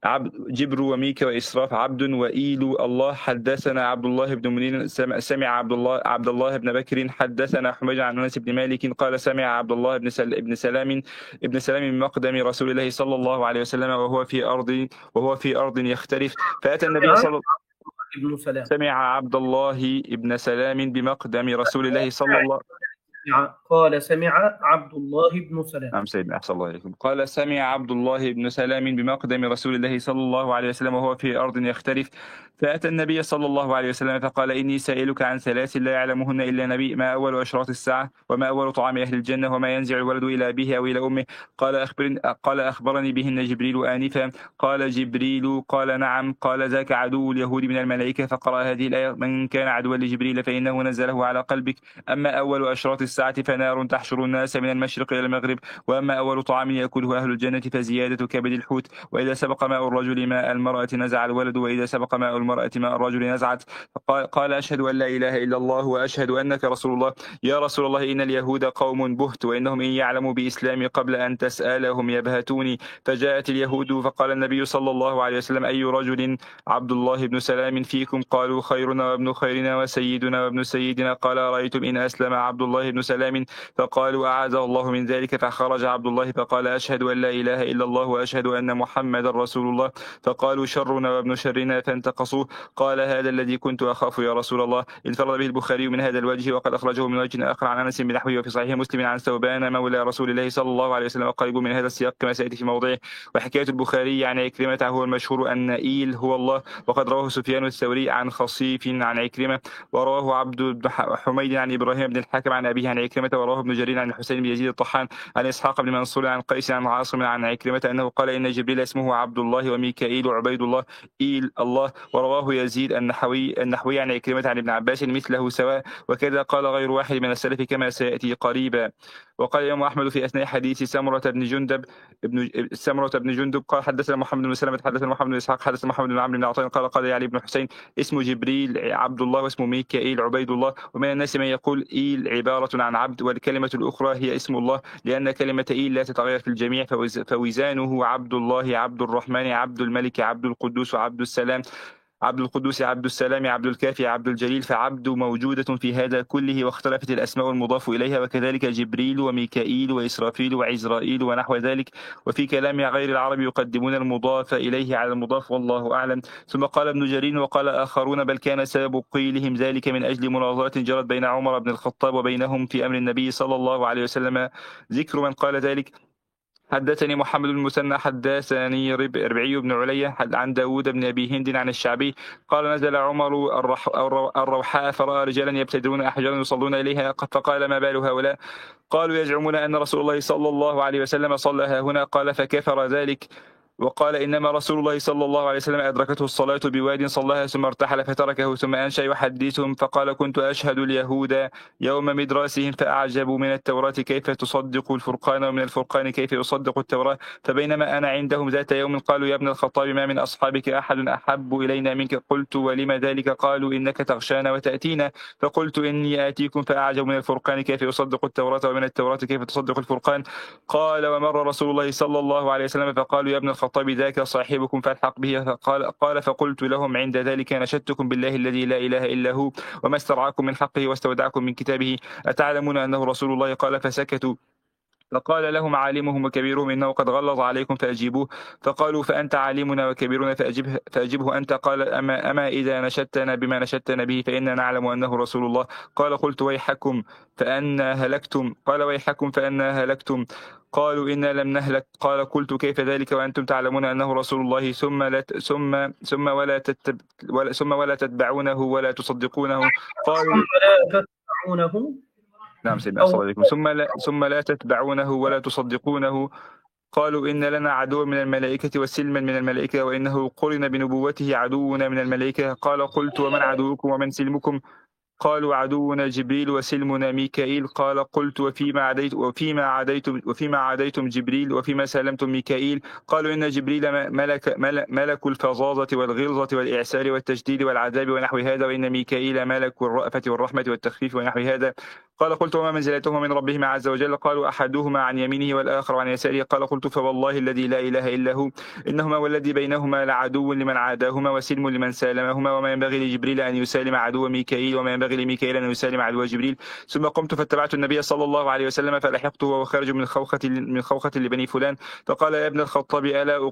جبر وميك وإسراف عبد وإيل الله. حدثنا عبد الله بن منين سمع عبد الله بن بكر. حدثنا حميد عن أنس بن مالك قال سمع عبد الله بن سلام من مقدم رسول الله صلى الله عليه وسلم وهو في أرض يختلف. فأتى النبي صلى الله عليه وسلم. سمع عبد الله بن سلام بمقدم رسول الله صلى الله قال سمع عبد الله بن سلام. نعم سيدنا أحسن الله عليكم. قال سمع عبد الله بن سلام بمقدم رسول الله صلى الله عليه وسلم وهو في أرض يختلف. فأتى النبي صلى الله عليه وسلم فقال إني سائلك عن ثلاث لا يعلمهن إلا نبي. ما أول أشراط الساعة وما أول طعام أهل الجنة وما ينزع الولد إلى أبيه أو إلى أمه. قال أخبرني بهن جبريل آنفا. قال جبريل قال نعم. قال ذاك عدو اليهود من الملائكة. فقرأ هذه الآية من كان عدوا لجبريل فإنه نزله على قلبك. أما أول أشراط الساعة فنار تحشر الناس من المشرق إلى المغرب. وأما أول طعام يأكله أهل الجنة فزيادة كبد الحوت. وإذا سبق ماء الرجل ماء المرأة نزع الولد وإذا سبق ماء المرأة ماء الرجل نزعت. قال أشهد أن لا إله إلا الله وأشهد أنك رسول الله. يا رسول الله إن اليهود قوم بهت وإنهم إن يعلموا بإسلامي قبل أن تسألهم يبهتوني. فجاءت اليهود فقال النبي صلى الله عليه وسلم أي رجل عبد الله بن سلام فيكم؟ قالوا خيرنا وابن خيرنا وسيدنا وابن سيدنا. قال رأيتم إن أسلم عبد الله بن سلام؟ فقالوا أعاذه الله من ذلك. فخرج عبد الله فقال أشهد أن لا إله إلا الله وأشهد أن محمد رسول الله. فقالوا شرنا وابن شرنا فانتقصوه. قال هذا الذي كنت أخاف يا رسول الله. انفرد به البخاري من هذا الوجه وقد أخرجه من وجه آخر عن أنس بنحوه وفي صحيح مسلم عن ثوبان مولى رسول الله صلى الله عليه وسلم قريب من هذا السياق كما سيأتي في موضعه. وحكاية البخاري عن عكرمة هو المشهور أن إيل هو الله. وقد رواه سفيان الثوري عن خصيف عن عكرمة. ورواه عبد بن حميد عن إبراهيم بن الحكم عن أبيه عن عكرمة. ورواه ابن جرير عن الحسين بن يزيد الطحان عن إسحاق بن منصور عن قيس عن عاصم عن عكرمة أنه قال إن جبريل اسمه عبد الله وميكائيل وعبيد الله إيل الله. ورواه يزيد النحوي عن عكرمة عن ابن عباس مثله سواء. وكذا قال غير واحد من السلف كما سيأتي قريبا. وقال الإمام أحمد في أثناء حديث سمرة بن جندب قال حدثنا محمد بن سلمة حدثنا محمد بن إسحاق حدثنا محمد بن عمرو بن عطاء قال علي بن حسين اسم جبريل عبد الله واسم ميكائيل عبيد الله. ومن الناس من يقول إيل عبارة عن عبد والكلمة الأخرى هي اسم الله لأن كلمة إيل لا تتغير في الجميع فوزانه عبد الله عبد الرحمن عبد الملك عبد القدوس عبد السلام عبد القدوس عبد السلام عبد الكافي عبد الجليل. فعبد موجودة في هذا كله واختلفت الأسماء المضاف إليها. وكذلك جبريل وميكائيل وإسرافيل وعزرائيل ونحو ذلك. وفي كلام غير العرب يقدمون المضاف إليه على المضاف والله أعلم. ثم قال ابن جرير وقال آخرون بل كان سبب قيلهم ذلك من أجل مناظرة جرت بين عمر بن الخطاب وبينهم في أمر النبي صلى الله عليه وسلم. ذكر من قال ذلك. حدثني محمد بن المثنى حدثني ربعي بن علية عن داود بن أبي هند عن الشعبي قال نزل عمر الروحاء فرأى رجالا يبتدرون أحجارا يصلون إليها فقال ما بال هؤلاء؟ قالوا يزعمون أن رسول الله صلى الله عليه وسلم صلى ها هنا. قال فكفر ذلك. وقال إنما رسول الله صلى الله عليه وسلم أدركته الصلاة بواد صلىها ثم ارتحل فتركه ثم أنشأ يحدثهم فقال كنت أشهد اليهود يوم مدراسهم فأعجبوا من التوراة كيف تصدق الفرقان ومن الفرقان كيف يصدق التوراة. فبينما أنا عندهم ذات يوم قالوا يا ابن الخطاب ما من أصحابك أحد أحب إلينا منك؟ قلت ولم ذلك؟ قالوا إنك تغشانا وتأتينا. فقلت إني آتيكم فأعجب من الفرقان كيف يصدق التوراة ومن التوراة كيف تصدق الفرقان. قال ومر رسول الله صلى الله عليه وسلم فقالوا يا ابن الخطاب ذاك صاحبكم فالحق به. قال فقلت لهم عند ذلك نشدتكم بالله الذي لا إله إلا هو وما استرعاكم من حقه واستودعكم من كتابه أتعلمون أنه رسول الله؟ قال فسكتوا. فقال لهم عالمهم وكبيرهم إنه قد غلظ عليكم فأجيبوه. فقالوا فأنت عالمنا وكبيرنا فأجبه أنت. قال أما إذا نشدتنا بما نشدتنا به فإنا نعلم أنه رسول الله. قال قلت ويحكم فأنا هلكتم. قال ويحكم فأنا هلكتم. قالوا إنا لم نهلك. قال قلت كيف ذلك وأنتم تعلمون أنه رسول الله ثم ولا تتبعونه ولا تصدقونه. قالوا لا تتبعونه نعم سيدنا أو صلى الله عليه وسلم ثم لا تتبعونه ولا تصدقونه. قالوا إن لنا عدوا من الملائكة وسلما من الملائكة وإنه قرن بنبوته عدونا من الملائكة. قال قلت ومن عدوكم ومن سلمكم؟ قالوا عدونا جبريل وسلمنا ميكائيل. قال قلت وفيما عاديتم جبريل وفيما سلمتم ميكائيل؟ قالوا إن جبريل ملك الفظاظة والغلظة والإعسار والتجديد والعذاب ونحو هذا، وإن ميكائيل ملك الرأفة والرحمة والتخفيف ونحو هذا. قال قلت وما منزلتهما من ربهما عز وجل؟ قالوا أحدهما عن يمينه والآخر عن يساره. قال قلت فوالله الذي لا إله إلا هو إنهما والذي بينهما لعدو لمن عاداهما وسلم لمن سالمهما، وما ينبغي لجبريل أن يسالم عدو ميكائيل وما ينبغي لميكائيل أن يسالم عدو جبريل. ثم قمت فاتبعت النبي صلى الله عليه وسلم فلحقته وهو خارج من خوخة لبني فلان. فقال يا ابن الخطاب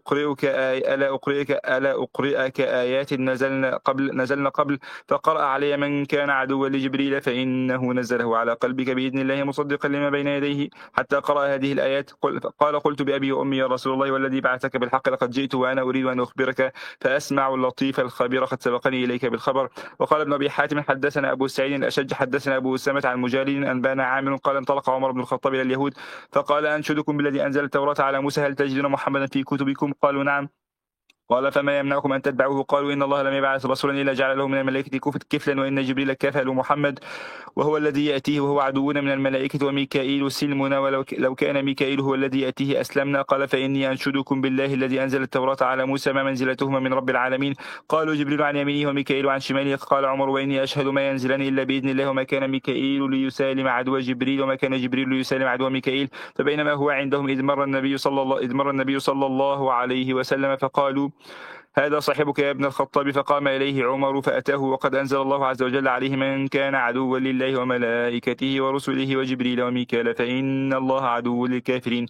ألا أقرئك آيات نزلن قبل؟ فقرأ علي من كان عدوا لجبريل فإنه نزله على قلبك بإذن الله مصدقا لما بين يديه حتى قرأ هذه الآيات. قال قلت بأبي وأمي يا رسول الله والذي بعثك بالحق لقد جئت وأنا أريد أن أخبرك فأسمع اللطيف الخبير قد سبقني إليك بالخبر. وقال ابن أبي حاتم حدثنا أبو سعيد الأشج حدثنا أبو أسامة عن مجالد أنبانا عامر قال انطلق عمر بن الخطاب إلى اليهود فقال أنشدكم بالذي أنزل التوراة على موسى هل تجدون محمدا في كتبكم؟ قالوا نعم. قال فما يمنعكم أن تتبعوه؟ قالوا إن الله لم يبعث رسولا إلا جعل له من الملائكة كفلا وإن جبريل كفل محمد وهو الذي يأتيه وهو عدونا من الملائكة وميكائيل سلمنا ولو كان ميكائيل هو الذي يأتيه أسلمنا. قال فإني أنشدكم بالله الذي أنزل التوراة على موسى ما منزلتهما من رب العالمين. قالوا جبريل عن يمينه وميكائيل عن شماله. قال عمر وإني أشهد ما ينزلان إلا بإذن الله وما كان ميكائيل ليسالم عدو جبريل وما كان جبريل ليسالم عدو ميكائيل. فبينما هو عندهم إذ مر النبي صلى الله عليه وسلم فقالوا هذا صاحبك يا ابن الخطاب. فقام إليه عمر فأتاه وقد أنزل الله عز وجل عليه من كان عدوا لله وملائكته ورسله وجبريل وميكال فإن الله عدو للكافرين.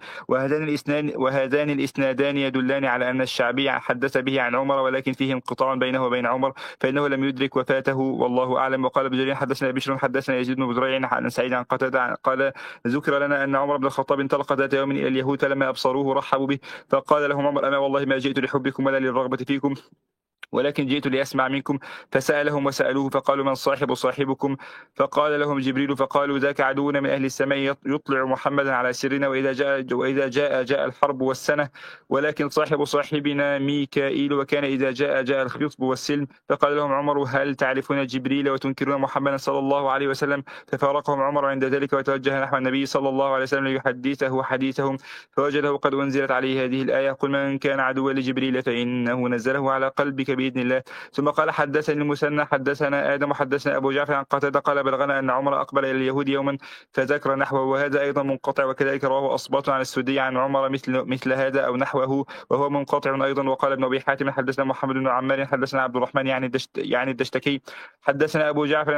وهذان الإسنادان يدلان على أن الشعبي حدث به عن عمر ولكن فيه انقطاع بينه وبين عمر فإنه لم يدرك وفاته والله أعلم. وقال ابن جرير حدثنا بشر حدثنا يزيد بن بدريع عن سعيد عن قتادة قال ذكر لنا أن عمر بن الخطاب انطلق ذات يوم إلى اليهود فلما أبصروه رحبوا به فقال لهم عمر أما والله ما جئت لحبكم ولا للرغبة فيكم ولكن جئت لأسمع منكم. فسألهم وسألوه فقالوا من صاحبكم؟ فقال لهم جبريل. فقالوا ذاك عدونا من أهل السماء يطلع محمدا على سرنا وإذا جاء الحرب والسنة ولكن صاحبنا ميكائيل وكان إذا جاء الخطب والسلم. فقال لهم عمر هل تعرفون جبريل وتنكرون محمدا صلى الله عليه وسلم؟ ففارقهم عمر عند ذلك وتوجه نحو النبي صلى الله عليه وسلم ليحدثه حديثهم فوجده قد أنزلت عليه هذه الآية قل من كان عدوا لجبريل فإنه نزله على قلبك بإذن الله. ثم قال حدثني المثنى حدثنا آدم حدثنا أبو جعفر عن قتادة قال بلغنا أن عمر أقبل إلى اليهود يوما فذكر نحوه وهذا أيضا منقطع وكذلك رواه أصباط عن السدي عن عمر مثل هذا أو نحوه وهو منقطع أيضا. وقال ابن أبي حاتم حدثنا محمد بن عمار حدثنا عبد الرحمن يعني الدشتكي حدثنا أبو جعفر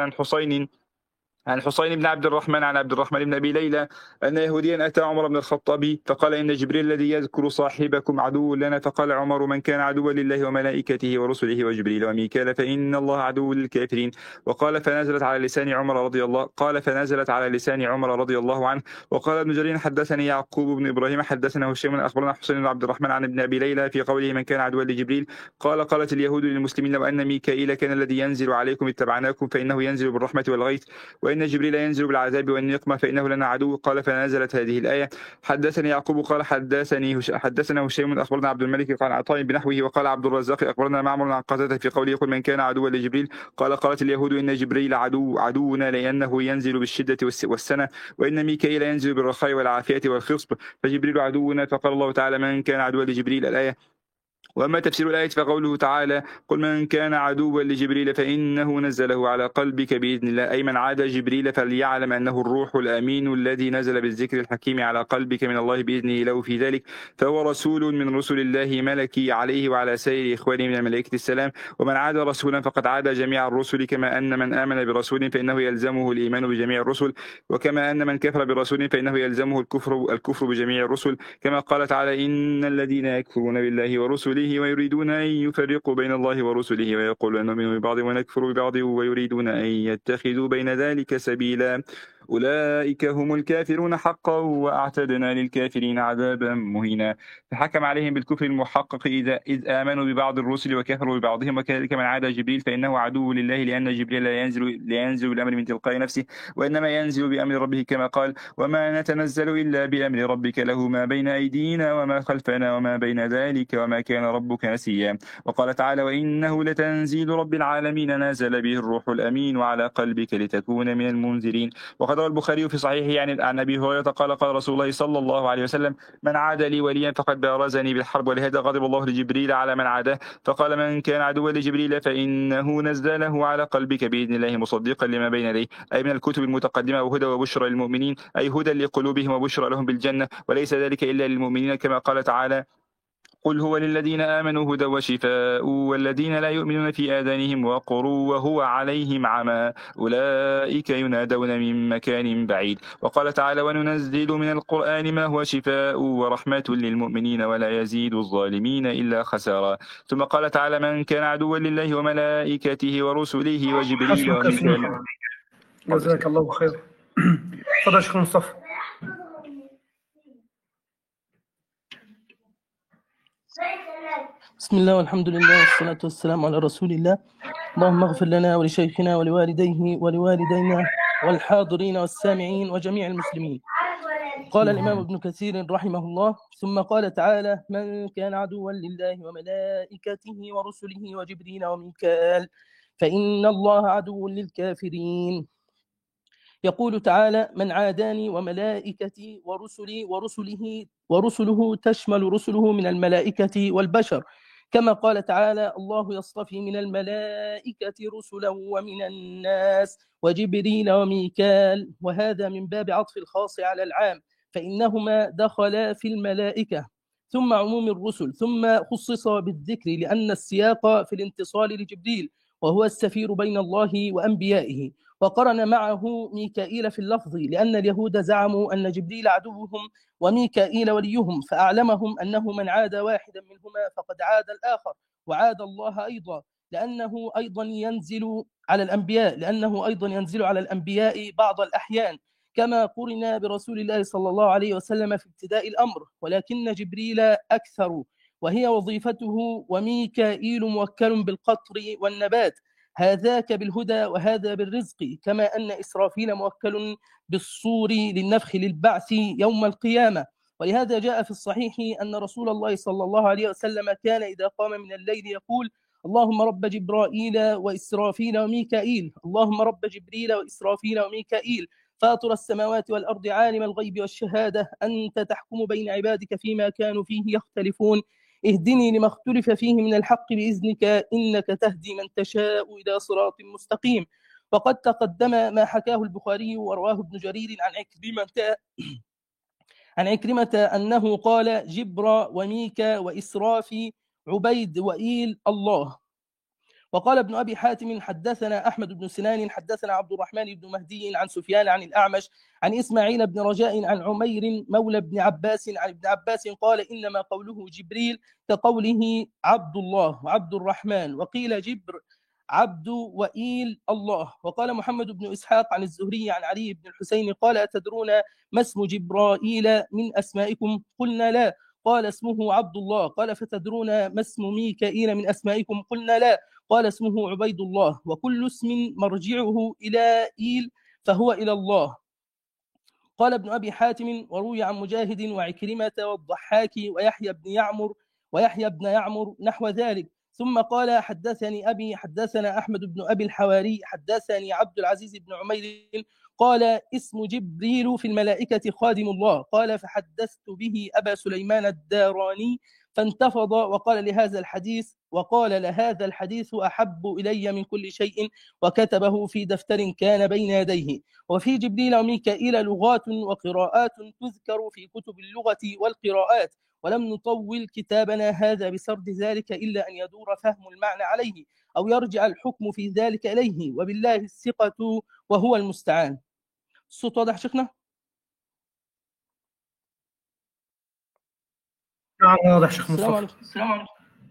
عن حسين بن عبد الرحمن عن عبد الرحمن بن أبي ليلى أن يهوديا أتى عمر بن الخطاب فقال إن جبريل الذي يذكر صاحبكم عدو لنا. فقال عمر من كان عدوا لله وملائكته ورسله وجبريل وميكال فإن الله عدو للكافرين. وقال فنزلت على لسان عمر رضي الله عنه. وقال ابن جرير حدثني يعقوب بن إبراهيم حدثنا هشام أخبرنا حسين بن عبد الرحمن عن ابن أبي ليلى في قوله من كان عدوا لجبريل قالت اليهود للمسلمين لو أن ميكائيل كان الذي ينزل عليكم اتبعناكم فإنه ينزل بالرحمة والغيث وإن جبريل ينزل بالعذاب والنقمة فإنه لنا عدو. قال فنزلت هذه الآية. حدثني يعقوب قال حدثنا هشام أخبرنا عبد الملك قال عطاء بنحوه. وقال عبد الرزاق أخبرنا معمر عن قتادة في قوله يقول من كان عدوا لجبريل قالت اليهود إن جبريل عدونا لأنه ينزل بالشدة والسنة وإن ميكائيل ينزل بالرخاء والعافية والخصب فجبريل عدونا. فقال الله تعالى من كان عدوا لجبريل الآية. وأما تفسير الآية فقوله تعالى: قل من كان عدوا لجبريل فإنه نزله على قلبك بإذن الله، أي من عاد جبريل فليعلم أنه الروح الأمين الذي نزل بالذكر الحكيم على قلبك من الله بإذنه له في ذلك، فهو رسول من رسل الله ملكي عليه وعلى سائر إخوانه من الملائكة السلام. ومن عاد رسولا فقد عاد جميع الرسل، كما أن من آمن برسول فإنه يلزمه الإيمان بجميع الرسل، وكما أن من كفر برسول فإنه يلزمه الكفر بجميع الرسل، كما قال تعالى: إن الذين يكفرون بالله ورسله ويريدون أن يفرقوا بين الله ورسله ويقولون نؤمن ببعض ونكفر ببعض ويريدون أن يتخذوا بين ذلك سبيلا أولئك هم الكافرون حقا وأعتدنا للكافرين عذابا مهينا. فحكم عليهم بالكفر المحقق إذ آمنوا ببعض الرسل وكفروا ببعضهم. وكذلك من عاد جبريل فإنه عدو لله، لأن جبريل لا ينزل بالأمر من تلقاء نفسه، وإنما ينزل بأمر ربه، كما قال: وما نتنزل إلا بأمر ربك له ما بين أيدينا وما خلفنا وما بين ذلك وما كان ربك نسيا. وقال تعالى: وإنه لتنزيل رب العالمين نزل به الروح الأمين وعلى قلبك لتكون من المنذرين. وقد روى البخاري في صحيحه عن أبي هريرة قال: قال رسول الله صلى الله عليه وسلم: من عاد لي وليا فقد بارزني بالحرب. ولهذا غضب الله لجبريل على من عاداه، فقال: من كان عدوا لجبريل فإنه نزله على قلبك بإذن الله مصدقا لما بين يديه، أي من الكتب المتقدمة، وهدى وبشرى للمؤمنين، أي هدى لقلوبهم وبشرى لهم بالجنة، وليس ذلك إلا للمؤمنين، كما قال تعالى: قل هو للذين آمنوا هدى وشفاء والذين لا يؤمنون في آذانهم وقر وهو عليهم عمى أولئك ينادون من مكان بعيد. وقال تعالى: وننزل من القرآن ما هو شفاء ورحمة للمؤمنين ولا يزيد الظالمين إلا خسارا. ثم قال تعالى: من كان عدوا لله وملائكته ورسله وجبريل وميكال. جزاك الله خير. تفضل شيخ مصطفى. بسم الله والحمد لله والصلاة والسلام على رسول الله. اللهم اغفر لنا ولشيخنا ولوالديه ولوالدينا والحاضرين والسامعين وجميع المسلمين. قال الإمام ابن كثير رحمه الله: ثم قال تعالى: من كان عدوا لله وملائكته ورسله وجبريل وميكال فإن الله عدو للكافرين. يقول تعالى: من عاداني وملائكتي ورسلي ورسله تشمل رسله من الملائكة والبشر، كما قال تعالى: الله يصطفي من الملائكة رسلا ومن الناس وجبريل وميكال. وهذا من باب عطف الخاص على العام، فإنهما دخلا في الملائكة ثم عموم الرسل، ثم خصص بالذكر لأن السياق في الانتصال لجبريل وهو السفير بين الله وأنبيائه. وقرن معه ميكائيل في اللفظ لأن اليهود زعموا أن جبريل عدوهم وميكائيل وليهم، فأعلمهم أنه من عاد واحدا منهما فقد عاد الآخر وعاد الله أيضا، لأنه أيضا ينزل على الأنبياء بعض الأحيان، كما قرن برسول الله صلى الله عليه وسلم في ابتداء الأمر، ولكن جبريل أكثر وهي وظيفته، وميكائيل موكل بالقطر والنبات، هذاك بالهدى وهذا بالرزق، كما أن إسرافيل موكل بالصور للنفخ للبعث يوم القيامة. ولهذا جاء في الصحيح أن رسول الله صلى الله عليه وسلم كان إذا قام من الليل يقول: اللهم رب جبرائيل وإسرافيل وميكائيل، اللهم رب جبريل وإسرافيل وميكائيل، فاطر السماوات والأرض عالم الغيب والشهادة، أنت تحكم بين عبادك فيما كانوا فيه يختلفون، اهدني لما اختلف فيه من الحق بإذنك، إنك تهدي من تشاء إلى صراط مستقيم. وقد تقدم ما حكاه البخاري ورواه ابن جرير عن عكرمة أنه قال: جبر وميكا وإسرافي عبيد وإيل الله. وقال ابن أبي حاتم: حدثنا أحمد بن سنان حدثنا عبد الرحمن بن مهدي عن سفيان عن الأعمش عن إسماعيل بن رجاء عن عمير مولى ابن عباس عن ابن عباس قال: إنما قوله جبريل كقوله عبد الله وعبد الرحمن، وقيل جبر عبد وإيل الله. وقال محمد بن إسحاق عن الزهري عن علي بن الحسين قال: أتدرون ما اسم جبرائيل من أسمائكم؟ قلنا لا. قال: اسمه عبد الله. قال: فتدرون ما اسم ميكائيل من أسمائكم؟ قلنا لا. قال: اسمه عبيد الله. وكل اسم مرجعه إلى إيل فهو إلى الله. قال ابن أبي حاتم: وروي عن مجاهد وعكرمة والضحاك ويحيى بن يعمر نحو ذلك. ثم قال: حدثني أبي حدثنا أحمد بن أبي الحواري حدثني عبد العزيز بن عمير قال اسم جبريل في الملائكة خادم الله. قال فحدثت به أبا سليمان الداراني فانتفض وقال لهذا الحديث أحب إلي من كل شيء، وكتبه في دفتر كان بين يديه. وفي جبريل وميكائيل لغات وقراءات تذكر في كتب اللغة والقراءات، ولم نطول كتابنا هذا بسرد ذلك إلا أن يدور فهم المعنى عليه أو يرجع الحكم في ذلك إليه، وبالله الثقة وهو المستعان. الصوت واضح شيخنا؟ نعم واضح شيخ السلام مصطفى. عليكم.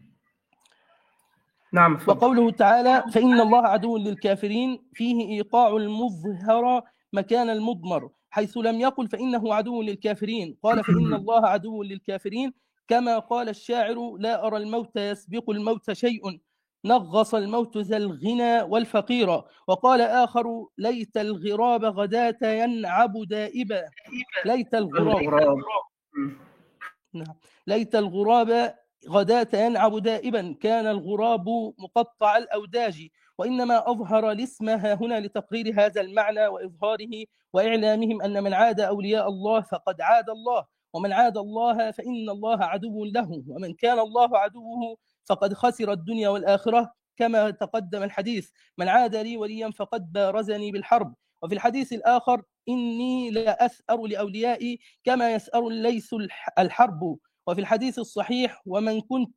نعم اتفضل. وقوله تعالى فإن الله عدو للكافرين فيه إيقاع المظهر مكان المضمر، حيث لم يقل فإنه عدو للكافرين، قال فإن الله عدو للكافرين، كما قال الشاعر لا أرى الموت يسبق الموت شيء، نغص الموت ذا الغنى والفقير. وقال آخر ليت الغراب غداة ينعب دائبا. ليت الغراب نعم. ليت الغراب غداة ينعب دائبا، كان الغراب مقطع الأوداج. وإنما أظهر الاسم هنا لتقرير هذا المعنى وإظهاره وإعلامهم أن من عاد أولياء الله فقد عاد الله، ومن عاد الله فإن الله عدو له، ومن كان الله عدوه فقد خسر الدنيا والآخرة، كما تقدم الحديث من عاد لي وليا فقد بارزني بالحرب. وفي الحديث الآخر إني لا أثأر لأوليائي كما يسأر الليث الحرب. وفي الحديث الصحيح ومن كنت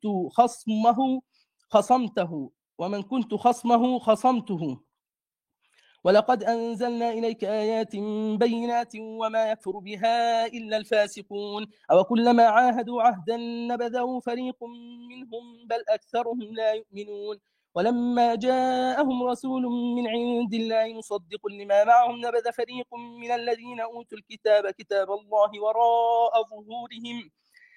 خصمه خصمته. ولقد أنزلنا إليك آيات بينات وما يكفر بها إلا الفاسقون، أو كلما عاهدوا عهدا نبذه فريق منهم بل أكثرهم لا يؤمنون. ولما جاءهم رسول من عند الله مصدق لما معهم نبذ فريق من الذين أوتوا الكتاب كتاب الله وراء ظهورهم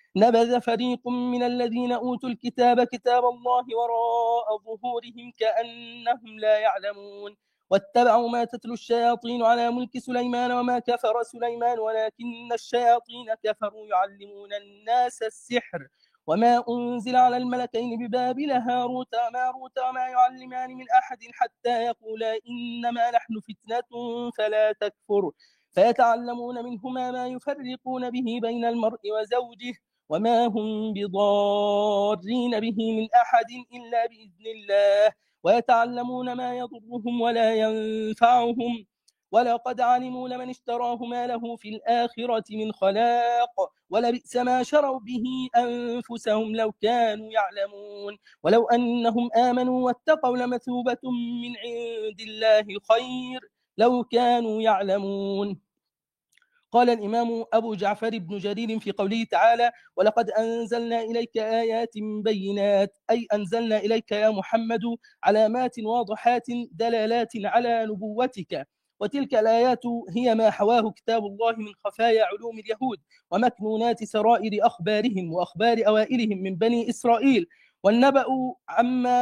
كأنهم لا يعلمون. واتبعوا ما تتلو الشياطين على ملك سليمان وما كفر سليمان ولكن الشياطين كفروا يعلمون الناس السحر وما أنزل على الملكين ببابل هاروت وماروت وما يعلمان من أحد حتى يقولا إنما نحن فتنة فلا تكفر، فيتعلمون منهما ما يفرقون به بين المرء وزوجه وما هم بضارين به من أحد إلا بإذن الله، ويتعلمون ما يضرهم ولا ينفعهم، ولقد علموا لمن اشتراه ما له في الآخرة من خلاق ولبئس ما شروا به أنفسهم لو كانوا يعلمون. ولو أنهم آمنوا واتقوا لمثوبة من عند الله خير لو كانوا يعلمون. قال الإمام أبو جعفر بن جرير في قوله تعالى ولقد أنزلنا إليك آيات بينات، أي أنزلنا إليك يا محمد علامات واضحات دلالات على نبوتك. وتلك الآيات هي ما حواه كتاب الله من خفايا علوم اليهود ومكنونات سرائر أخبارهم وأخبار أوائلهم من بني إسرائيل، والنبأ عما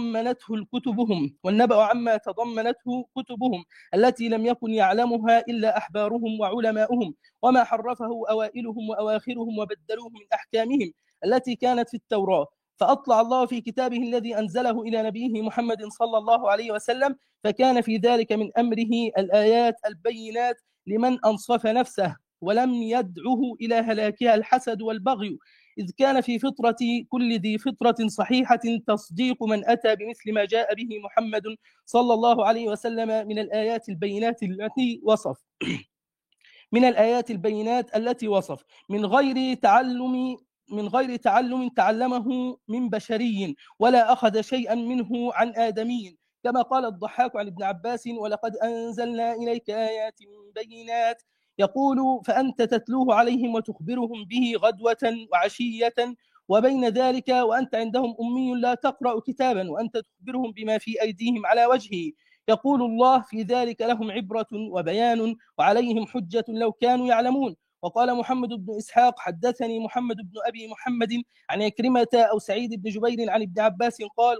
تضمنته كتبهم التي لم يكن يعلمها إلا أحبارهم وعلماؤهم، وما حرفه أوائلهم وأواخرهم وبدلوه من أحكامهم التي كانت في التوراة. فأطلع الله في كتابه الذي أنزله إلى نبيه محمد صلى الله عليه وسلم، فكان في ذلك من أمره الآيات البينات لمن أنصف نفسه ولم يدعه إلى هلاكها الحسد والبغي، إذ كان في فطرة كل ذي فطرة صحيحة تصديق من أتى بمثل ما جاء به محمد صلى الله عليه وسلم من الآيات البينات التي وصف من غير تعلم تعلمه من بشري ولا أخذ شيئا منه عن آدمي، كما قال الضحاك عن ابن عباس ولقد أنزلنا إليك آيات بينات، يقول فأنت تتلوه عليهم وتخبرهم به غدوة وعشية وبين ذلك وأنت عندهم أمي لا تقرأ كتابا وأنت تخبرهم بما في أيديهم على وجهه، يقول الله في ذلك لهم عبرة وبيان وعليهم حجة لو كانوا يعلمون. وقال محمد بن إسحاق حدثني محمد بن أبي محمد عن عكرمة أو سعيد بن جبير عن ابن عباس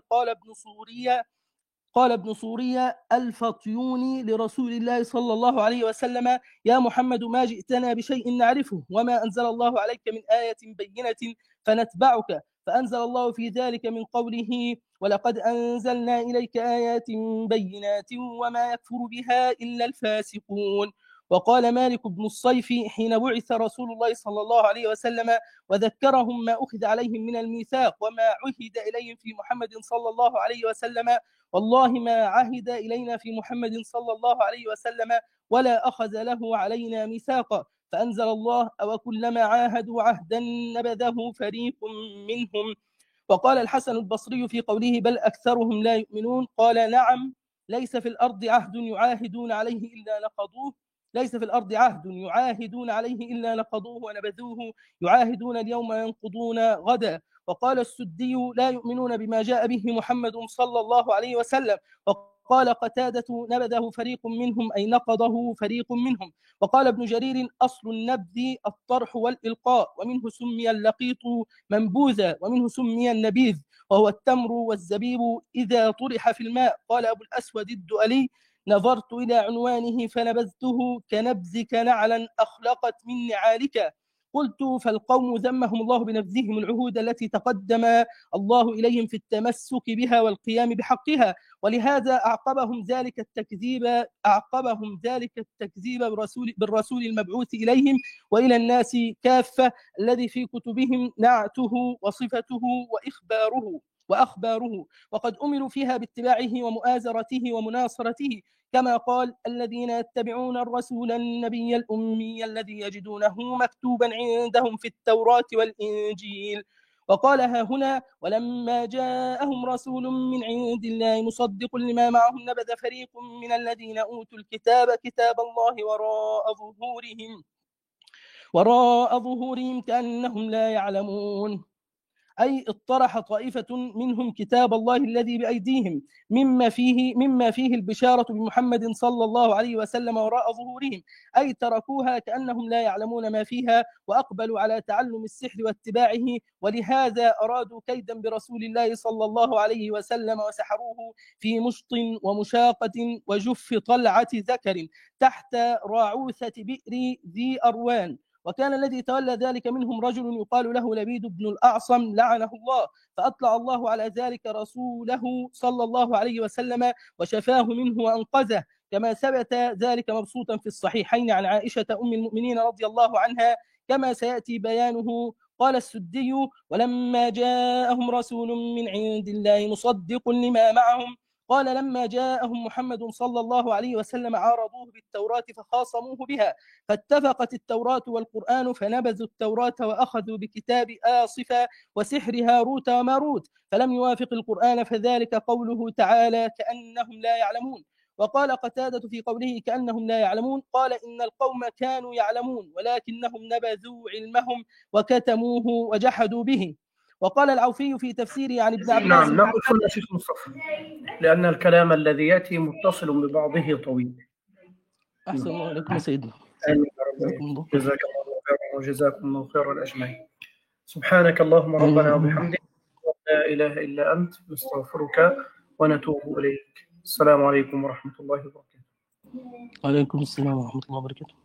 قال ابن سوريا الفطيوني لرسول الله صلى الله عليه وسلم يا محمد ما جئتنا بشيء نعرفه وما أنزل الله عليك من آية بينة فنتبعك، فأنزل الله في ذلك من قوله: ولقد أنزلنا إليك آيات بينات وما يكفر بها إلا الفاسقون. وقال مالك بن الصيف حين بعث رسول الله صلى الله عليه وسلم وذكرهم ما أخذ عليهم من الميثاق وما عهد إليهم في محمد صلى الله عليه وسلم: والله ما عهد إلينا في محمد صلى الله عليه وسلم ولا أخذ له علينا ميثاقا. فأنزل الله: أوكلما عاهدوا عهدا نبذه فريق منهم. وقال الحسن البصري في قوله: بل أكثرهم لا يؤمنون، قال: نعم، ليس في الأرض عهد يعاهدون عليه إلا نقضوه، ليس في الأرض عهد يعاهدون عليه إلا نقضوه ونبذوه، يعاهدون اليوم ينقضون غدا. وقال السدي: لا يؤمنون بما جاء به محمد صلى الله عليه وسلم. وقال قتادة: نبذه فريق منهم أي نقضه فريق منهم. وقال ابن جرير: أصل النبذ الطرح والإلقاء، ومنه سمي اللقيط منبوذا، ومنه سمي النبيذ، وهو التمر والزبيب إذا طرح في الماء. قال أبو الأسود الدؤلي: نظرت إلى عنوانه فنبذته كنبذك نعلا أخلقت من نعالك. قلت: فالقوم ذمهم الله بنبذهم العهود التي تقدم الله إليهم في التمسك بها والقيام بحقها، ولهذا أعقبهم ذلك التكذيب بالرسول المبعوث إليهم وإلى الناس كافة، الذي في كتبهم نعته وصفته وأخباره، وقد أمروا فيها باتباعه ومؤازرته ومناصرته، كما قال: الذين يتبعون الرسول النبي الأمي الذي يجدونه مكتوبا عندهم في التوراة والإنجيل. وقال ها هنا: ولما جاءهم رسول من عند الله مصدق لما معهم نبذ فريق من الذين أوتوا الكتاب كتاب الله وراء ظهورهم كأنهم لا يعلمون، أي اطرح طائفة منهم كتاب الله الذي بأيديهم مما فيه البشارة بمحمد صلى الله عليه وسلم وراء ظهورهم، أي تركوها كأنهم لا يعلمون ما فيها، وأقبلوا على تعلم السحر واتباعه، ولهذا أرادوا كيدا برسول الله صلى الله عليه وسلم وسحروه في مشط ومشاقة وجف طلعة ذكر تحت راعوثة بئر ذي أروان. وكان الذي تولى ذلك منهم رجل يقال له لبيد بن الأعصم لعنه الله، فأطلع الله على ذلك رسوله صلى الله عليه وسلم وشفاه منه وأنقذه، كما ثبت ذلك مبسوطا في الصحيحين عن عائشة أم المؤمنين رضي الله عنها كما سيأتي بيانه. قال السدي: ولما جاءهم رسول من عند الله مصدق لما معهم، قال: لما جاءهم محمد صلى الله عليه وسلم عارضوه بالتوراة فخاصموه بها، فاتفقت التوراة والقرآن فنبذوا التوراة وأخذوا بكتاب آصفة وسحر هاروت وماروت، فلم يوافق القرآن، فذلك قوله تعالى: كأنهم لا يعلمون. وقال قتادة في قوله: كأنهم لا يعلمون، قال: إن القوم كانوا يعلمون ولكنهم نبذوا علمهم وكتموه وجحدوا به. وقال العوفي في تفسيره عن ابن عباس: نعم، نقول كل شيء مصطفى، لأن الكلام الذي يأتي متصل ببعضه طويل. أحسن الله عليكم سيدنا. آمين يا رب. جزاك الله خيرا وجزاكم الله خيرا أجمعين. سبحانك اللهم ربنا وبحمدك، لا إله إلا أنت، نستغفرك ونتوب إليك. السلام عليكم ورحمة الله وبركاته. وعليكم السلام ورحمة الله وبركاته.